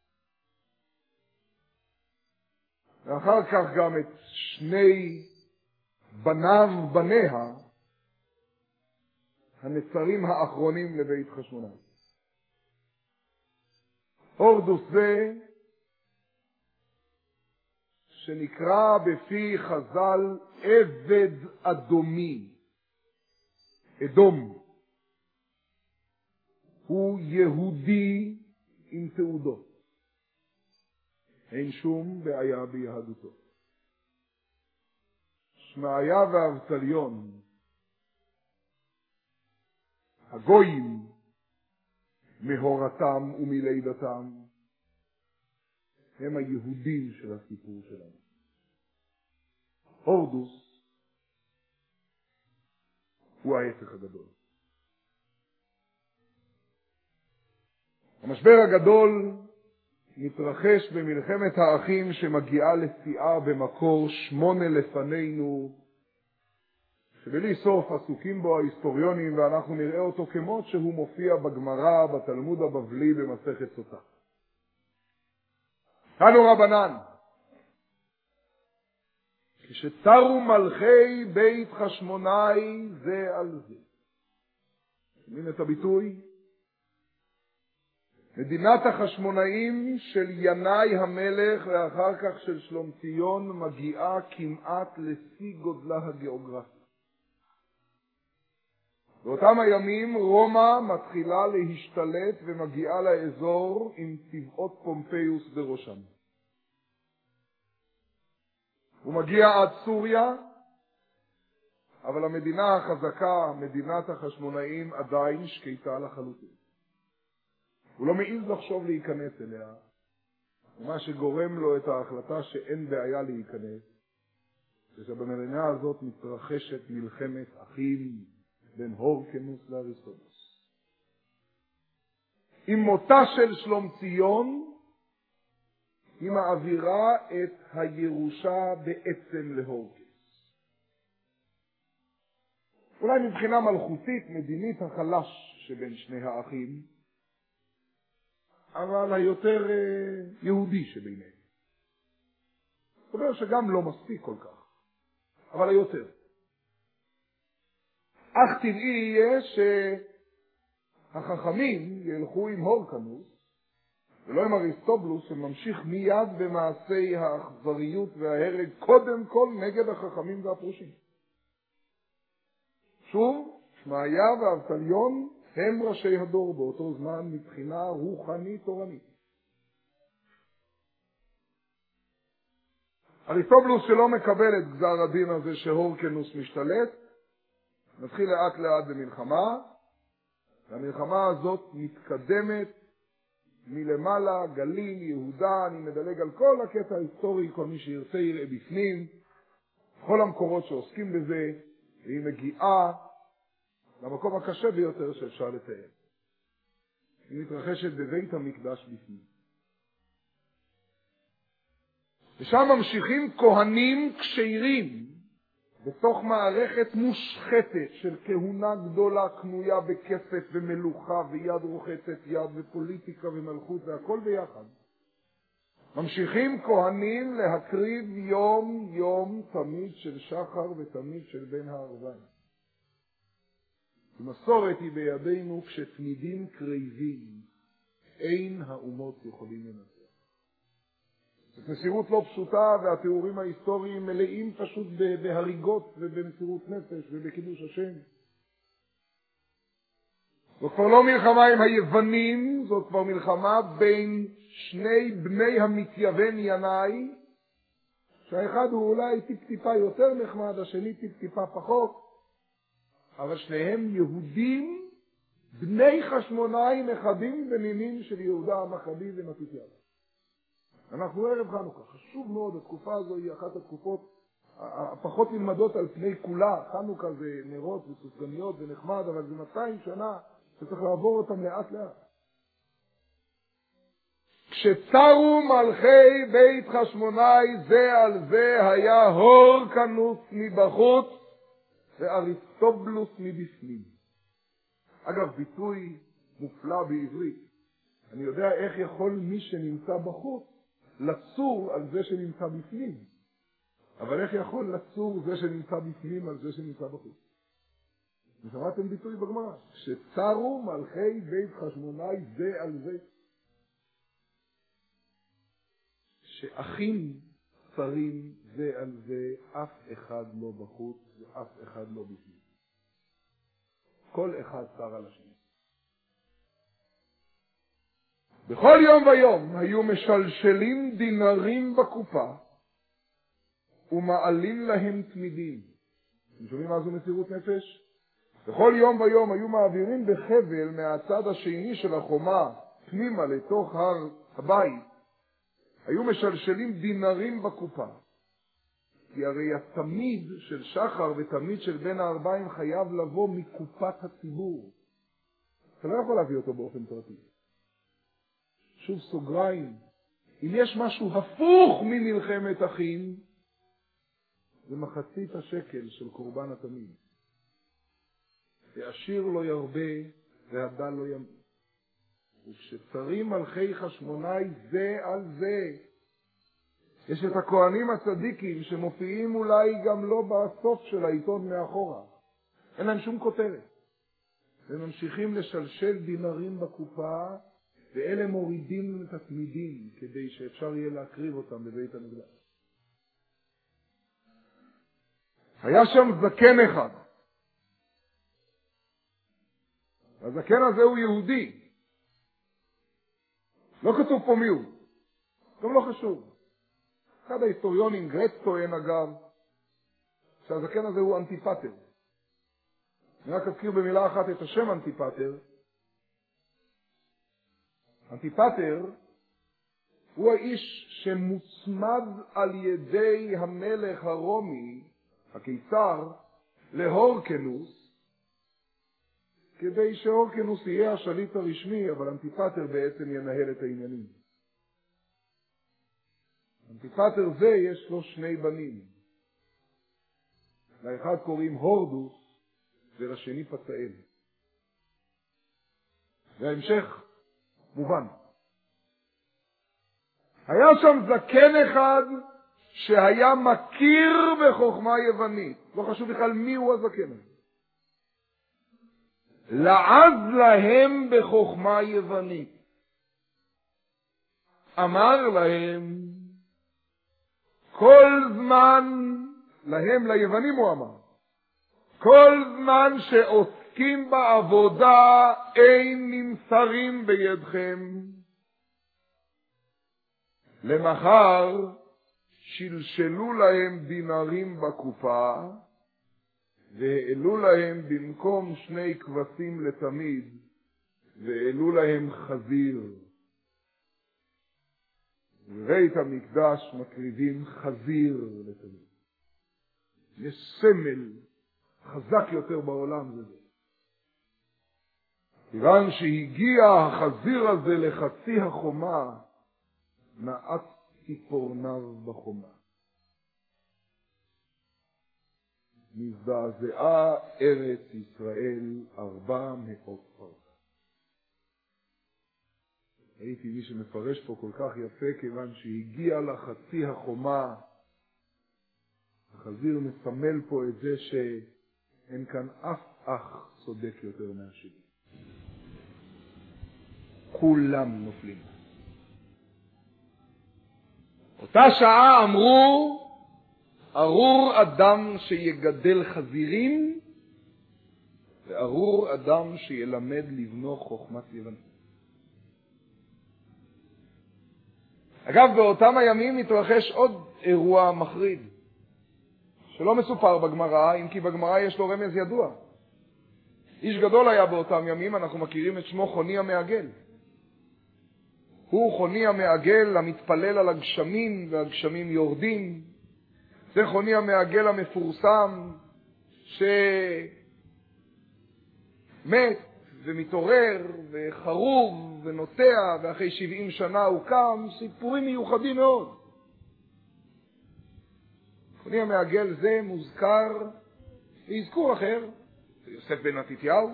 ואחר כך גם את שני בניו בניה, הנצרים האחרונים לבית חשמונאי. הורדוס זה שנקרא בפי חז"ל עבד אדומי. אדום הוא יהודי עם תעודות. אין שום בעיה ביהדותו. שמעיה ואבטליון, הגויים מהורתם ומלידתם, הם היהודים של הסיפור שלנו. הורדוס הוא ההפך הגדול. המשבר הגדול מתרחש במלחמת האחים שמגיעה לשיאה במקור שמונה לפנינו, שבלי סוף עסוקים בו ההיסטוריונים, ואנחנו נראה אותו כמות שהוא מופיע בגמרא, בתלמוד הבבלי, במסכת סוטה. תנו רבנן, כשתרו מלכי בית חשמונאי זה על זה. שומעים את הביטוי? מדינת החשמונאים של ינאי המלך ואחר כך של שלומציון מגיעה כמעט לשיא גודלה הגיאוגרפי. באותם הימים רומא מתחילה להשתלט ומגיעה לאזור עם צבאות פומפיוס בראשם. הוא מגיע עד סוריה, אבל המדינה החזקה, מדינת החשמונאים, עדיין שקטה לחלוטין. הוא לא מעז לחשוב להיכנס אליה, ומה שגורם לו את ההחלטה שאין בעיה להיכנס, זה שבמדינה הזאת מתרחשת מלחמת אחים בין הורקנוס לאריסטובולוס. עם מותה של שלום ציון, היא מעבירה את הירושה בעצם להורקנוס. אולי מבחינה מלכותית, מדינית, החלש שבין שני האחים, אבל היותר יהודי שביניהם. זאת אומרת שגם לא מספיק כל כך, אבל היותר. אך טבעי יהיה שהחכמים ילכו עם הורקנוס, ולא עם אריסטובולוס שממשיך מיד במעשי האכזריות וההרג, קודם כל נגד החכמים והפרושים. שוב, שמעיה ואבטליון הם ראשי הדור באותו זמן מבחינה רוחנית תורנית. אריסטובולוס שלא מקבל את גזר הדין הזה שהורקנוס משתלט, מתחיל לאט לאט במלחמה, והמלחמה הזאת מתקדמת מלמעלה, גליל, יהודה, אני מדלג על כל הקטע ההיסטורי, כל מי שירצה יראה בפנים, כל המקורות שעוסקים בזה, והיא מגיעה למקום הקשה ביותר שאפשר לתאר. היא מתרחשת בבית המקדש בפנים. ושם ממשיכים כהנים כשירים, בתוך מערכת מושחתת של כהונה גדולה קנויה בכסף ומלוכה ויד רוחצת יד ופוליטיקה ומלכות והכל ביחד. ממשיכים כהנים להקריב יום יום תמיד של שחר ותמיד של בין הערביים. המסורת היא בידינו כשתמידים קריבים אין האומות יכולים לנצח. זאת מסירות לא פשוטה, והתיאורים ההיסטוריים מלאים פשוט בהריגות ובמסירות נפש ובקידוש השם. זאת כבר לא מלחמה עם היוונים, זאת כבר מלחמה בין שני בני המתייוון ינאי, שהאחד הוא אולי טיפ-טיפה יותר נחמד, השני טיפ-טיפה פחות, אבל שניהם יהודים, בני חשמונאי, נכדים ונינים של יהודה המכבי ומתתיהו. אנחנו ערב חנוכה, חשוב מאוד, התקופה הזו היא אחת התקופות הפחות נלמדות על פני כולה. חנוכה זה נרות וסופגניות ונחמד, אבל זה מאתיים שנה שצריך לעבור אותם לאט לאט. כשצרו מלכי בית חשמונאי זה על זה היה הורקנוס מבחוץ ואריסטובולוס מבפנים. אגב, ביטוי מופלא בעברית. אני יודע איך יכול מי שנמצא בחוץ לצור על זה שנמצא בפנים. אבל איך יכול לצור זה שנמצא בפנים על זה שנמצא בחוץ? שמעתם ביטוי בגמרא? שצרו מלכי בית חשמונאי זה על זה. שאחים צרים זה על זה, אף אחד לא בחוץ ואף אחד לא בפנים. כל אחד צר על השני. בכל יום ויום היו משלשלים דינרים בקופה ומעלים להם תמידים. אתם שומעים מה זו מסירות נפש? בכל יום ויום היו מעבירים בחבל מהצד השני של החומה פנימה לתוך הר הבית. היו משלשלים דינרים בקופה. כי הרי התמיד של שחר ותמיד של בין הארבעים חייב לבוא מקופת הציבור. אתה לא יכול להביא אותו באופן פרטי. שוב סוגריים, אם יש משהו הפוך ממלחמת אחים, זה מחצית השקל של קורבן התמיד. העשיר לא ירבה והדל לא ימעט. וכשצרים מלכי חשמונאי זה על זה, יש את הכהנים הצדיקים שמופיעים אולי גם לא בסוף של העיתון מאחורה. אין להם שום כותרת. הם ממשיכים לשלשל דינרים בקופה, ואלה מורידים את התמידים כדי שאפשר יהיה להקריב אותם בבית המקדש. היה שם זקן אחד. הזקן הזה הוא יהודי. לא כתוב פה מי הוא. גם לא חשוב. אחד ההיסטוריונים, גרץ טוען אגב, שהזקן הזה הוא אנטיפטר. אני רק אזכיר במילה אחת את השם אנטיפטר. אנטיפטר הוא האיש שמוצמד על ידי המלך הרומי, הקיסר, להורקנוס, כדי שהורקנוס יהיה השליט הרשמי, אבל אנטיפטר בעצם ינהל את העניינים. אנטיפטר זה יש לו שני בנים. לאחד קוראים הורדוס ולשני פצאל. וההמשך מובן. היה שם זקן אחד שהיה מכיר בחוכמה יוונית. לא חשוב בכלל מי הוא הזקן הזה. לעז להם בחוכמה יוונית. אמר להם, כל זמן, להם, ליוונים הוא אמר, כל זמן שעוסקים בעבודה אין נמסרים בידכם. למחר שלשלו להם דינרים בקופה, והעלו להם במקום שני כבשים לתמיד, והעלו להם חזיר. בבית המקדש מקריבים חזיר לתמיד. יש סמל חזק יותר בעולם זה. כיוון שהגיע החזיר הזה לחצי החומה, נעץ ציפורניו בחומה. נזדעזעה ארץ ישראל ארבע מאות פרסה. ראיתי מי שמפרש פה כל כך יפה, כיוון שהגיע לחצי החומה. החזיר מסמל פה את זה שאין כאן אף אח צודק יותר מהשני. כולם נופלים. אותה שעה אמרו, ארור אדם שיגדל חזירים, וארור אדם שילמד לבנו חוכמת יוונית. אגב, באותם הימים מתרחש עוד אירוע מחריד, שלא מסופר בגמרא, אם כי בגמרא יש לו רמז ידוע. איש גדול היה באותם ימים, אנחנו מכירים את שמו חוני המעגל. הוא חוני המעגל המתפלל על הגשמים, והגשמים יורדים. זה חוני המעגל המפורסם, שמת ומתעורר וחרוב ונוטע, ואחרי שבעים שנה הוא קם. סיפורים מיוחדים מאוד. חוני המעגל זה מוזכר באזכור אחר, יוסף בן מתתיהו.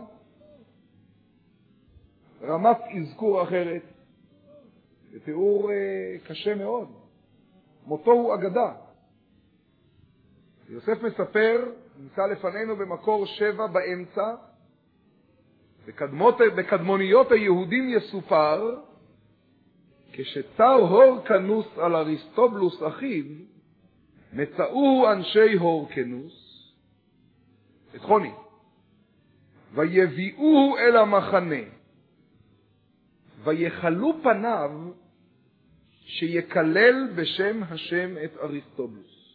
רמת אזכור אחרת, בתיאור קשה מאוד. מותו הוא אגדה. יוסף מספר, נמצא לפנינו במקור שבע באמצע, בקדמות, בקדמוניות היהודים יסופר, כשצר הורקנוס על אריסטובולוס אחיו, מצאו אנשי הורקנוס את חוני, ויביאוהו אל המחנה, ויחלו פניו שיקלל בשם השם את אריסטובולוס.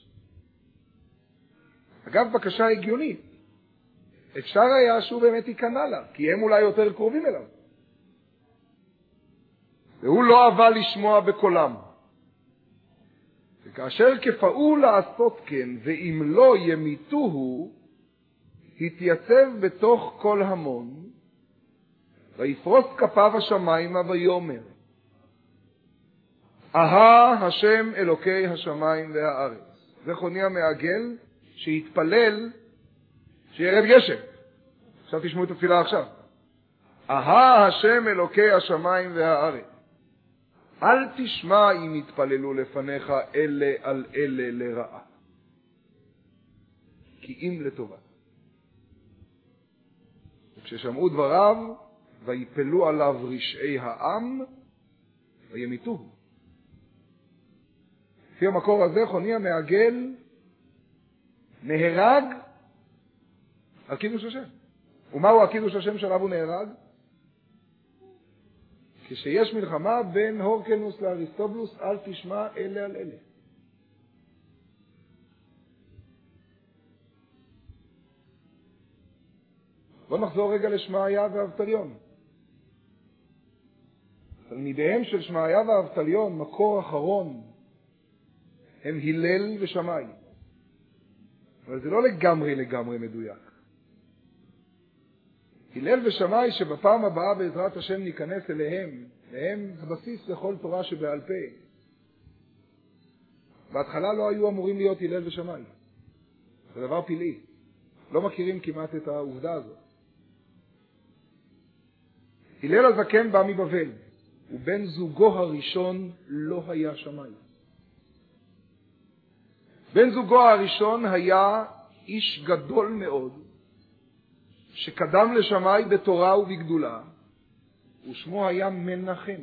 אגב, בקשה הגיונית. אפשר היה שהוא באמת ייכנע לה, כי הם אולי יותר קרובים אליו. והוא לא אהבה לשמוע בקולם. וכאשר כפאו לעשות כן, ואם לא ימיתוהו, התייצב בתוך כל המון, ויפרוס כפיו השמיימה ויאמר, אהה השם אלוקי השמיים והארץ. זה חוני המעגל שהתפלל שירד גשם. עכשיו תשמעו את התפילה עכשיו. אהה השם אלוקי השמיים והארץ. אל תשמע אם יתפללו לפניך אלה על אלה לרעה, כי אם לטובה. וכששמעו דבריו, ויפלו עליו רשעי העם, וימיתוהו. לפי המקור הזה, חוני המעגל נהרג על קידוש השם. ומהו הקידוש השם שעליו הוא נהרג? כשיש מלחמה בין הורקנוס לאריסטובולוס, אל תשמע אלה על אלה. בוא נחזור רגע לשמעיה ואבטליון. תלמידיהם של שמעיה ואבטליון, מקור אחרון, הם הלל ושמאי. אבל זה לא לגמרי לגמרי מדויק. הלל ושמאי שבפעם הבאה בעזרת השם ניכנס אליהם, להם הבסיס לכל תורה שבעל פה. בהתחלה לא היו אמורים להיות הלל ושמאי. זה דבר פלאי. לא מכירים כמעט את העובדה הזאת. הלל הזקן בא מבבל, ובן זוגו הראשון לא היה שמאי. בן זוגו הראשון היה איש גדול מאוד, שקדם לשמאי בתורה ובגדולה, ושמו היה מנחם.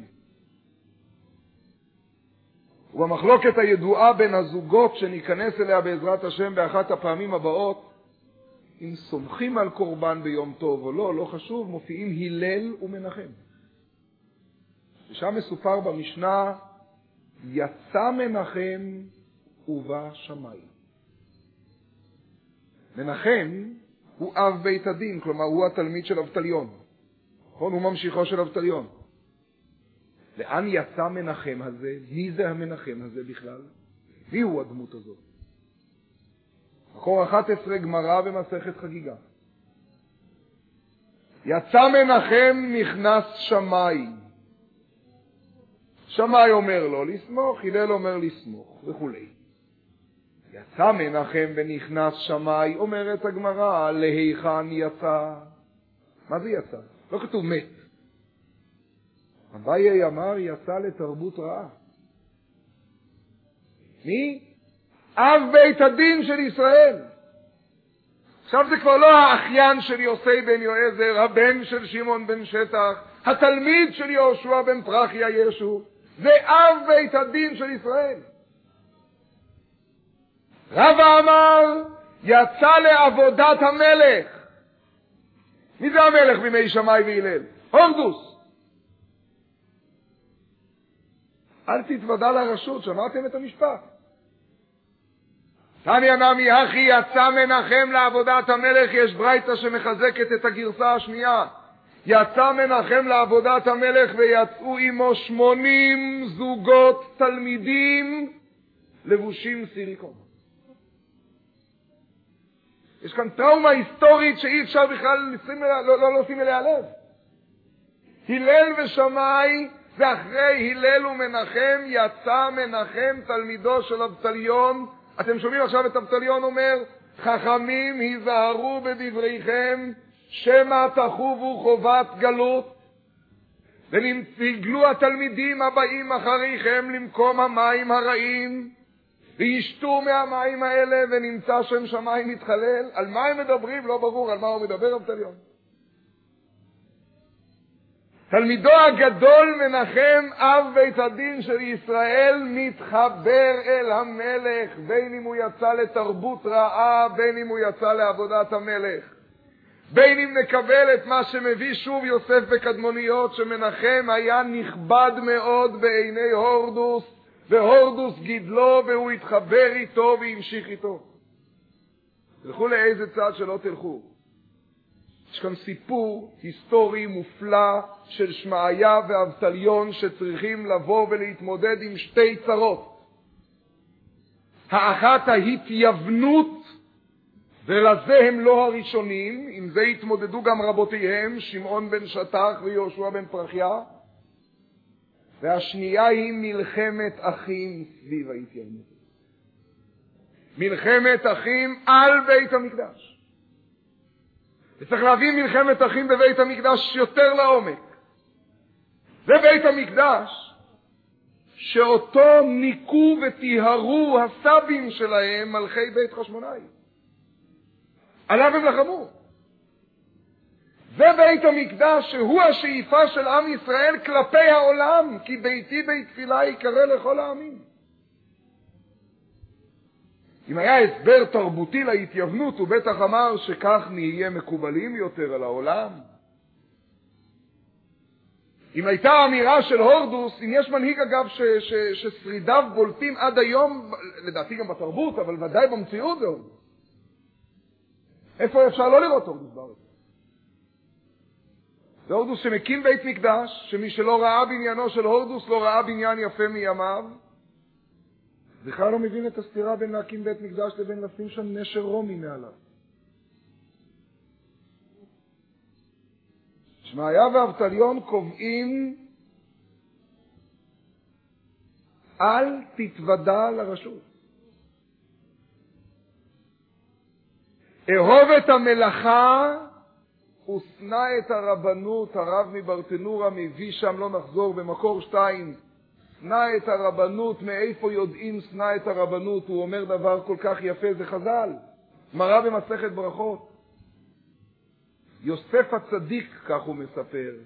ובמחלוקת הידועה בין הזוגות שניכנס אליה בעזרת השם באחת הפעמים הבאות, אם סומכים על קורבן ביום טוב או לא, לא חשוב, מופיעים הלל ומנחם. ושם מסופר במשנה, יצא מנחם ובא שמאי. מנחם הוא אב בית הדין, כלומר הוא התלמיד של אבטליון. נכון? הוא ממשיכו של אבטליון. לאן יצא מנחם הזה? מי זה המנחם הזה בכלל? מי הוא הדמות הזאת? מקור אחת עשרה גמרא במסכת חגיגה. יצא מנחם נכנס שמאי. שמאי אומר לו לסמוך, הלל אומר לסמוך וכו'. יצא מנחם ונכנס שמאי, אומרת הגמרא, להיכן יצא? מה זה יצא? לא כתוב מת. אביי אמר יצא לתרבות רעה. מי? אב בית הדין של ישראל. עכשיו זה כבר לא האחיין של יוסי בן יועזר, הבן של שמעון בן שטח, התלמיד של יהושע בן פרחיה ישו. זה אב בית הדין של ישראל. רבא אמר, יצא לעבודת המלך. מי זה המלך בימי שמאי והלל? הורדוס. אל תתוודע לרשות, שמעתם את המשפט. תניא נמי הכי יצא מנחם לעבודת המלך, יש ברייתא שמחזקת את הגרסה השנייה. יצא מנחם לעבודת המלך ויצאו עמו שמונים זוגות תלמידים לבושים סיליקון. יש כאן טראומה היסטורית שאי אפשר בכלל לא, לא לשים אליה לב. הלל ושמאי, ואחרי הלל ומנחם יצא מנחם תלמידו של אבטליון. אתם שומעים עכשיו את אבטליון אומר, חכמים היזהרו בדבריכם, שמא תחובו חובת גלות, ונגלו התלמידים הבאים אחריכם למקום המים הרעים, וישתו מהמים האלה ונמצא שם שמיים מתחלל. על מה הם מדברים? לא ברור על מה הוא מדבר אבטליון. תלמידו הגדול מנחם אב בית הדין של ישראל מתחבר אל המלך, בין אם הוא יצא לתרבות רעה, בין אם הוא יצא לעבודת המלך. בין אם נקבל את מה שמביא שוב יוסף בקדמוניות, שמנחם היה נכבד מאוד בעיני הורדוס, והורדוס גידלו והוא התחבר איתו והמשיך איתו. תלכו לאיזה צד שלא תלכו. יש כאן סיפור היסטורי מופלא של שמעיה ואבטליון שצריכים לבוא ולהתמודד עם שתי צרות. האחת ההתייוונות, ולזה הם לא הראשונים, עם זה התמודדו גם רבותיהם, שמעון בן שטח ויהושע בן פרחיה. והשנייה היא מלחמת אחים סביב ההתייוונות. מלחמת אחים על בית המקדש. וצריך להבין מלחמת אחים בבית המקדש יותר לעומק. זה בית המקדש שאותו ניקו וטיהרו הסבים שלהם מלכי בית חשמונאי. עליו הם לחמו. זה בית המקדש שהוא השאיפה של עם ישראל כלפי העולם, כי ביתי בית תפילה יקרא לכל העמים. אם היה הסבר תרבותי להתייוונות, הוא בטח אמר שכך נהיה מקובלים יותר על העולם. אם הייתה אמירה של הורדוס, אם יש מנהיג אגב ש, ש, ששרידיו בולטים עד היום, לדעתי גם בתרבות, אבל ודאי במציאות זה הורדוס. איפה אפשר לא לראות הורדוס בארץ? זה הורדוס שמקים בית מקדש, שמי שלא ראה בניינו של הורדוס לא ראה בניין יפה מימיו. בכלל לא מבין את הסתירה בין להקים בית מקדש לבין לשים שם נשר רומי מעליו. שמעיה ואבטליון קובעים אל תתוודע לרשות. אהוב את המלאכה ושנא את הרבנות. הרב מברטנורה מביא שם, לא נחזור, במקור שתיים, שנא את הרבנות. מאיפה יודעים שנא את הרבנות? הוא אומר דבר כל כך יפה, זה חז"ל, מראה במסכת ברכות. יוסף הצדיק, כך הוא מספר,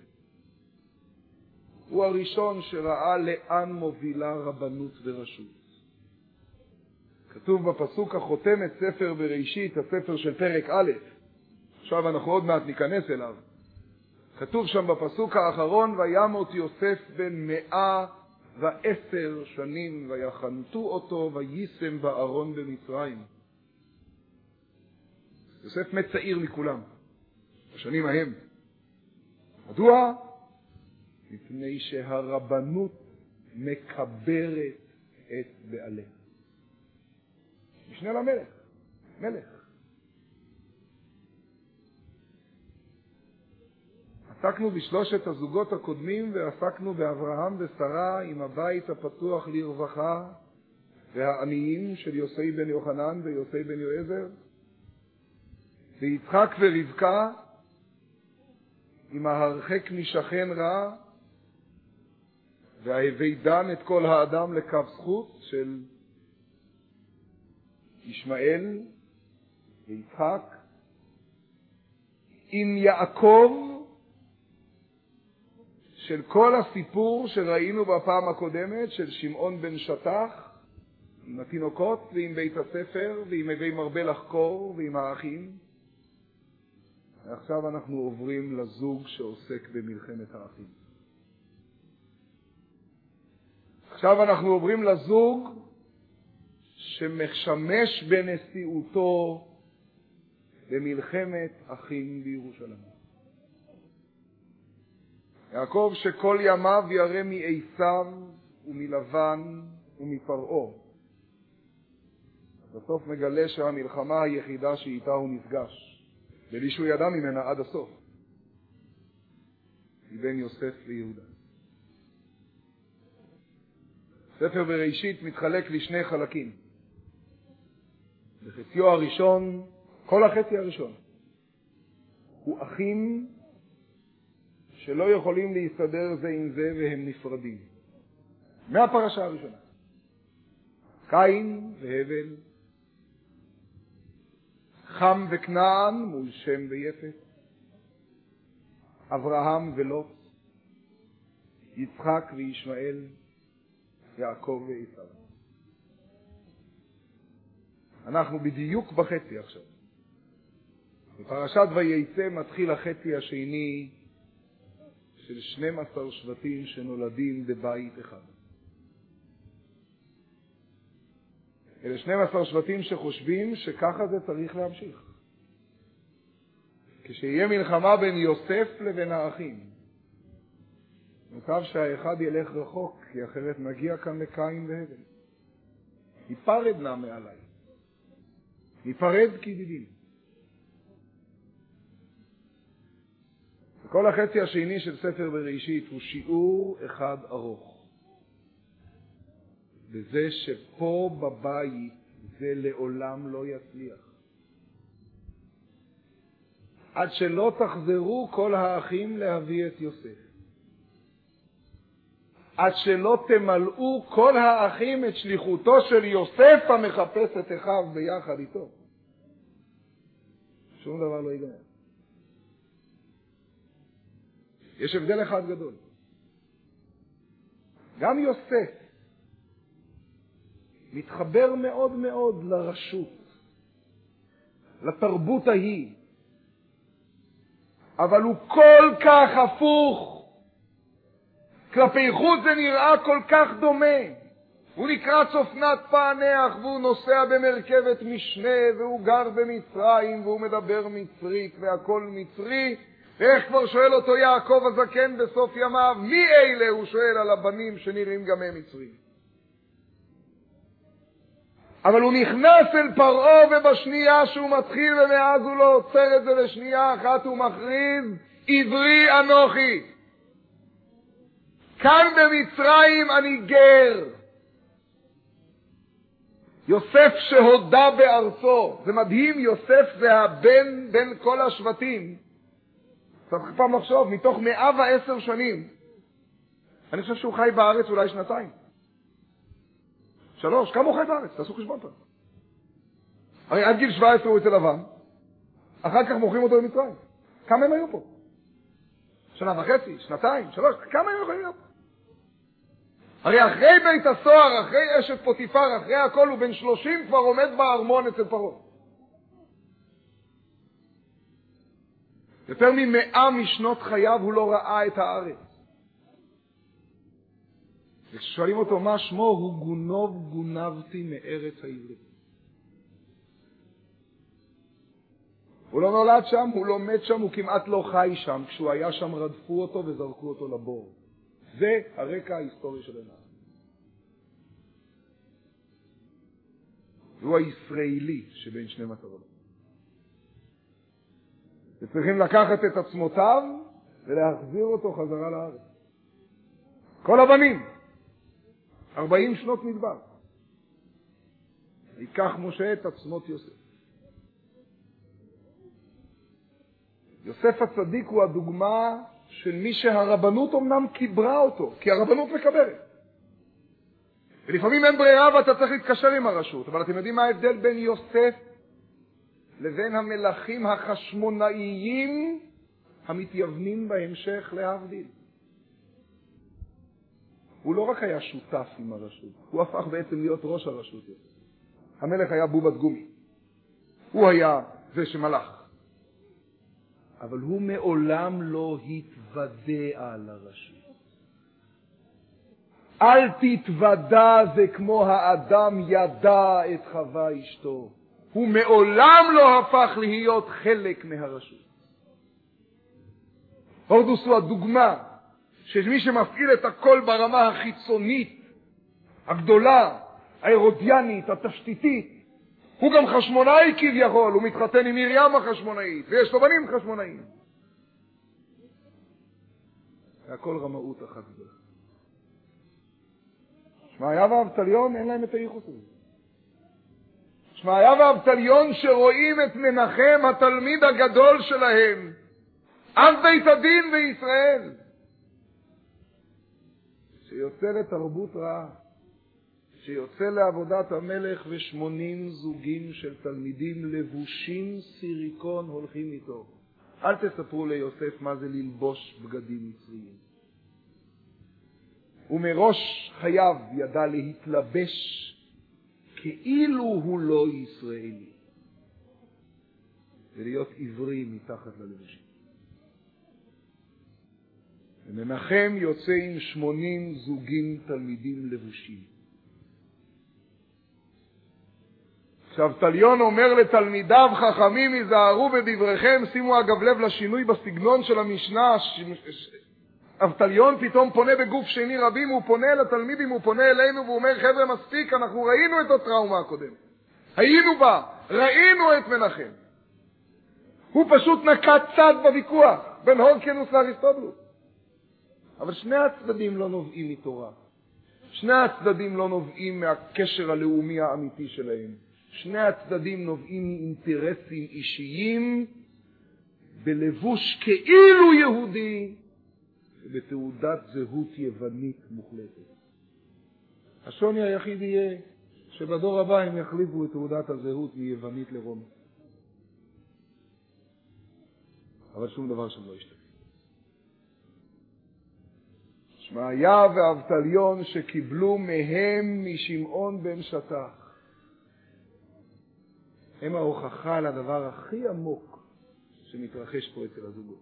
הוא הראשון שראה לאן מובילה רבנות ורשות. כתוב בפסוק החותם את ספר בראשית, הספר של פרק א', עכשיו אנחנו עוד מעט ניכנס אליו. כתוב שם בפסוק האחרון, וימות יוסף בן מאה ועשר שנים, ויחנתו אותו ויישם בארון במצרים. יוסף מת צעיר מכולם בשנים ההם. מדוע? מפני שהרבנות מקברת את בעליה. משנה למלך, מלך. עסקנו בשלושת הזוגות הקודמים, ועסקנו באברהם ושרה עם הבית הפתוח לרווחה, והעניים של יוסי בן יוחנן ויוסי בן יועזר, ויצחק ורבקה עם ההרחק משכן רע, וההווי דן את כל האדם לקו זכות של ישמעאל ויצחק, עם יעקב של כל הסיפור שראינו בפעם הקודמת, של שמעון בן שטח עם התינוקות ועם בית הספר ועם הווי מרבה לחקור ועם האחים. ועכשיו אנחנו עוברים לזוג שעוסק במלחמת האחים. עכשיו אנחנו עוברים לזוג שמשמש בנשיאותו במלחמת אחים בירושלים. יעקב שכל ימיו ירא מעשיו ומלבן ומפרעה. בסוף מגלה שהמלחמה היחידה שאיתה הוא נפגש, בלי שהוא ידע ממנה עד הסוף, היא בין יוסף ויהודה. ספר בראשית מתחלק לשני חלקים. בחציו הראשון, כל החצי הראשון, הוא אחים שלא יכולים להסתדר זה עם זה והם נפרדים. מהפרשה הראשונה. קין והבל, חם וכנען מול שם ויפת, אברהם ולוט, יצחק וישמעאל, יעקב ועשיו. אנחנו בדיוק בחצי עכשיו. בפרשת ויצא מתחיל החצי השני של שנים עשר שבטים שנולדים בבית אחד. אלה שנים עשר שבטים שחושבים שככה זה צריך להמשיך. כשיהיה מלחמה בין יוסף לבין האחים, מוטב שהאחד ילך רחוק, כי אחרת נגיע כאן לקין והבל. ניפרד נא מעליי. ניפרד כידידים. וכל החצי השני של ספר בראשית הוא שיעור אחד ארוך. בזה שפה בבית זה לעולם לא יצליח. עד שלא תחזרו כל האחים להביא את יוסף. עד שלא תמלאו כל האחים את שליחותו של יוסף המחפש את אחיו ביחד איתו. שום דבר לא ייגמר. יש הבדל אחד גדול. גם יוסף מתחבר מאוד מאוד לרשות, לתרבות ההיא, אבל הוא כל כך הפוך. כלפי חוץ זה נראה כל כך דומה. הוא נקרא צופנת פענח, והוא נוסע במרכבת משנה, והוא גר במצרים, והוא מדבר מצרית, והכל מצרי. ואיך כבר שואל אותו יעקב הזקן בסוף ימיו, מי אלה? הוא שואל על הבנים שנראים גם הם מצרים. אבל הוא נכנס אל פרעה, ובשנייה שהוא מתחיל ומאז הוא לא עוצר את זה לשנייה אחת, הוא מכריז, עברי אנוכי. כאן במצרים אני גר. יוסף שהודה בארצו. זה מדהים, יוסף זה הבן בין כל השבטים. צריך פעם לחשוב, מתוך מאה ועשר שנים, אני חושב שהוא חי בארץ אולי שנתיים. שלוש, כמה הוא חי בארץ? תעשו חשבון פעם. הרי עד גיל שבע עשרה הוא אצל לבן, אחר כך מוכרים אותו למצרים. כמה הם היו פה? שנה וחצי, שנתיים, שלוש, כמה הם יכולים להיות פה? הרי אחרי בית הסוהר, אחרי אשת פוטיפר, אחרי הכל הוא בן שלושים כבר עומד בארמון אצל פרעה. יותר ממאה משנות חייו הוא לא ראה את הארץ. וכששואלים אותו מה שמו, הוא גונוב גונבתי מארץ העברית. הוא לא נולד שם, הוא לא מת שם, הוא כמעט לא חי שם. כשהוא היה שם רדפו אותו וזרקו אותו לבור. זה הרקע ההיסטורי שלנו. הוא הישראלי שבין שני מטרות. וצריכים לקחת את עצמותיו ולהחזיר אותו חזרה לארץ. כל הבנים, ארבעים שנות מדבר. ייקח משה את עצמות יוסף. יוסף הצדיק הוא הדוגמה של מי שהרבנות אמנם קיברה אותו, כי הרבנות מקברת. ולפעמים אין ברירה ואתה צריך להתקשר עם הרשות, אבל אתם יודעים מה ההבדל בין יוסף לבין המלכים החשמונאיים המתייוונים בהמשך להבדיל? הוא לא רק היה שותף עם הרשות, הוא הפך בעצם להיות ראש הרשות. המלך היה בובת גומי. הוא היה זה שמלך. אבל הוא מעולם לא התוודע על הרשות. אל תתוודע, זה כמו האדם ידע את חווה אשתו. הוא מעולם לא הפך להיות חלק מהרשות. הורדוס הוא הדוגמה של מי שמפעיל את הכל ברמה החיצונית, הגדולה, האירודיאנית, התשתיתית. הוא גם חשמונאי כביכול, הוא מתחתן עם מרים החשמונאית, ויש לו בנים חשמונאים. והכל רמאות אחת גדולה. שמעיה ואבטליון אין להם את הייחוס הזה. שמעיה ואבטליון שרואים את מנחם, התלמיד הגדול שלהם, אב בית הדין בישראל, שיוצא לתרבות רעה, שיוצא לעבודת המלך ושמונים זוגים של תלמידים לבושים סיריקון הולכים איתו. אל תספרו ליוסף מה זה ללבוש בגדים מצריים. ומראש חייו ידע להתלבש כאילו הוא לא ישראלי. ולהיות עברי מתחת ללבושים. ומנחם יוצא עם שמונים זוגים תלמידים לבושים. שאבטליון אומר לתלמידיו, חכמים היזהרו בדבריכם, שימו אגב לב לשינוי בסגנון של המשנה. אבטליון פתאום פונה בגוף שני רבים, הוא פונה לתלמידים, הוא פונה אלינו והוא אומר, חבר'ה מספיק, אנחנו ראינו את הטראומה הקודמת. היינו בה, ראינו את מנחם. הוא פשוט נקט צד בוויכוח בין הורקנוס לאריסטובולוס. אבל שני הצדדים לא נובעים מתורה. שני הצדדים לא נובעים מהקשר הלאומי האמיתי שלהם. שני הצדדים נובעים מאינטרסים אישיים, בלבוש כאילו יהודי, ובתעודת זהות יוונית מוחלטת. השוני היחיד יהיה שבדור הבא הם יחליפו את תעודת הזהות מיוונית לרומית. אבל שום דבר שם לא ישתנה. שמעיה ואבטליון שקיבלו מהם משמעון בן שטח, הם ההוכחה לדבר הכי עמוק שמתרחש פה אצל הזוגות.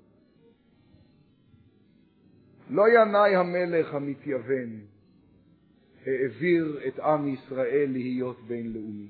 לא ינאי המלך המתייוון העביר את עם ישראל להיות בינלאומי.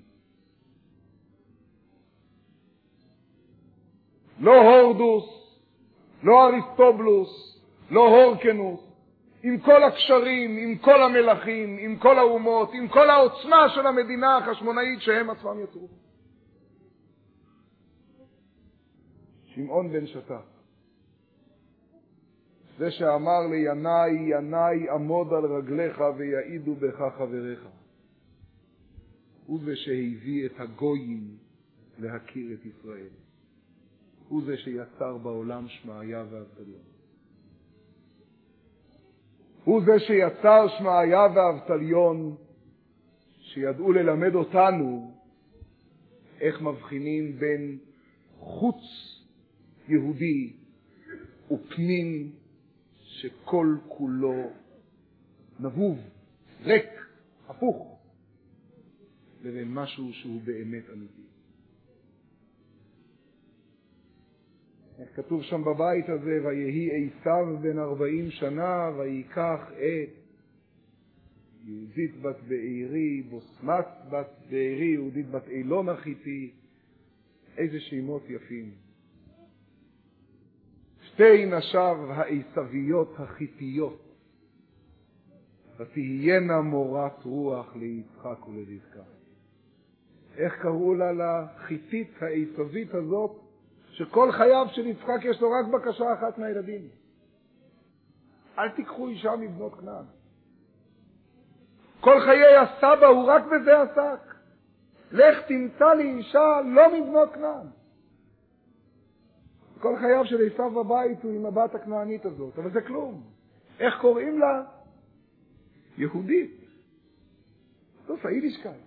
לא הורדוס, לא אריסטובולוס, לא הורקנוס, עם כל הקשרים, עם כל המלכים, עם כל האומות, עם כל העוצמה של המדינה החשמונאית שהם עצמם יצרו. שמעון בן שטח זה שאמר לי, ינאי, ינאי, עמוד על רגליך ויעידו בך חבריך. הוא זה שהביא את הגויים להכיר את ישראל. הוא זה שיצר בעולם שמעיה ואבטליון. הוא זה שיצר שמעיה ואבטליון, שידעו ללמד אותנו איך מבחינים בין חוץ יהודי ופנים שכל כולו נבוב, ריק, הפוך, לבין משהו שהוא באמת אמיתי. איך כתוב שם בבית הזה, ויהי עשיו בן ארבעים שנה, ויקח את יהודית בת בארי, בוסמת בת בארי, יהודית בת אילון החיתי, איזה שמות יפים. שתי נשיו העשוויות החיתיות, ותהיינה מורת רוח ליצחק ולרבקה. איך קראו לה לחיתית העשווית הזאת, שכל חייו של יצחק יש לו רק בקשה אחת מהילדים. אל תיקחו אישה מבנות כנען. כל חיי הסבא הוא רק בזה עסק. לך תמצא לי אישה לא מבנות כנען. כל חייו של עשיו בבית הוא עם הבת הכנענית הזאת, אבל זה כלום. איך קוראים לה? יהודית. זאת היידישקייט.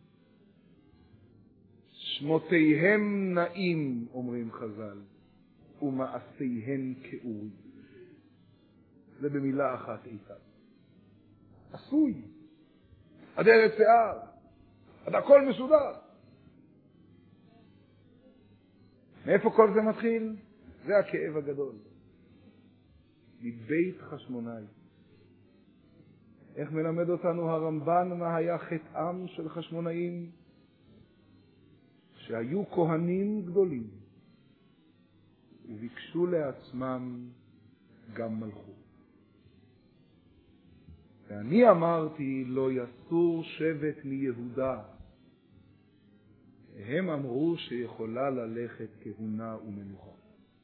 שמותיהם נעים, אומרים חז"ל, ומעשיהם כאורים. זה במילה אחת עשיו. עשוי. אדרת שיער. עד הכל מסודר. מאיפה כל זה מתחיל? זה הכאב הגדול. מבית חשמונאי. איך מלמד אותנו הרמב"ן מה היה חטאם של חשמונאים? שהיו כהנים גדולים וביקשו לעצמם גם מלכות. ואני אמרתי לא יסור שבט מיהודה. הם אמרו שיכולה ללכת כהונה ומנוחה.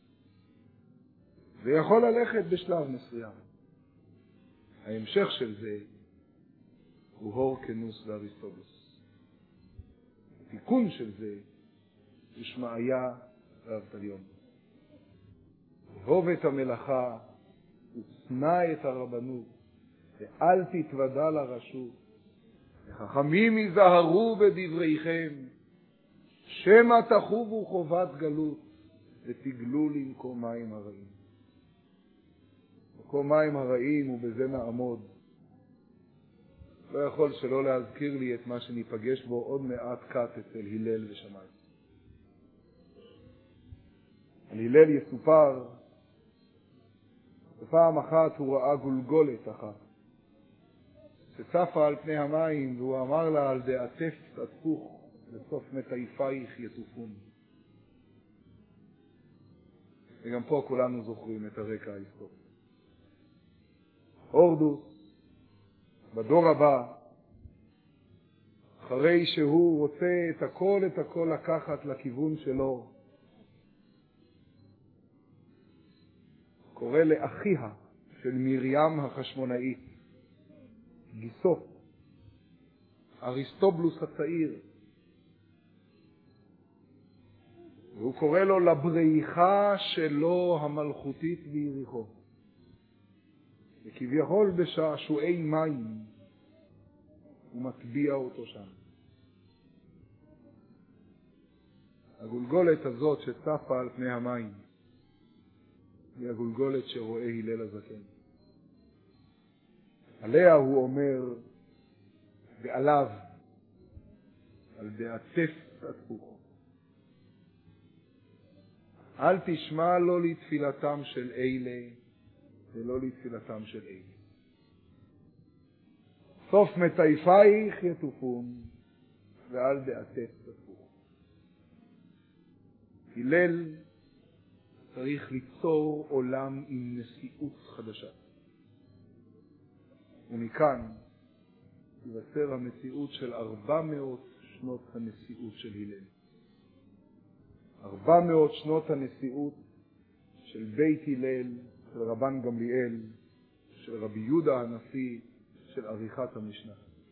זה יכול ללכת בשלב מסוים. ההמשך של זה הוא הורקנוס ואריסטובולוס. התיקון של זה הוא שמעיה ואבטליון. אהוב את המלאכה ושנא את הרבנות ואל תתוודע לרשות. חכמים יזהרו בדבריכם שמא תחובו חובת גלות ותגלו למקום מים הרעים. מקום מים הרעים ובזה נעמוד. לא יכול שלא להזכיר לי את מה שניפגש בו עוד מעט קט אצל הלל ושמאי. על הלל יסופר בפעם אחת הוא ראה גולגולת אחת שצפה על פני המים והוא אמר לה על דעתך תטפוך בסוף מטייפייך יטופון. וגם פה כולנו זוכרים את הרקע ההיסטורי. הורדוס בדור הבא, אחרי שהוא רוצה את הכל את הכל לקחת לכיוון שלו, קורא לאחיה של מרים החשמונאית, גיסו, אריסטובולוס הצעיר, והוא קורא לו לבריחה שלו המלכותית ביריחו. וכביכול בשעשועי מים הוא מטביע אותו שם. הגולגולת הזאת שצפה על פני המים היא הגולגולת שרואה הלל הזקן. עליה הוא אומר ועליו על דעתך תטפוך. אל תשמע לא לתפילתם של אלה ולא לתפילתם של אלה. סוף מטייפייך יטופון ועל דעתך תטפוך. הלל צריך ליצור עולם עם נשיאות חדשה. ומכאן תיווצר המציאות של ארבע מאות שנות הנשיאות של הלל. ארבע מאות שנות הנשיאות של בית הלל של רבן גמליאל, של רבי יהודה הנשיא, של עריכת המשנה.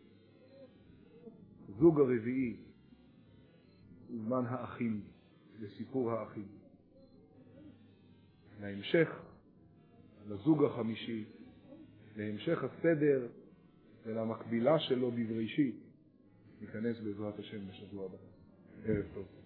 זוג הרביעי הוא זמן האחים, לסיפור האחים. להמשך, לזוג החמישי, להמשך הסדר ולמקבילה שלו בבראשית, ניכנס בעזרת השם בשבוע הבא. ערב טוב.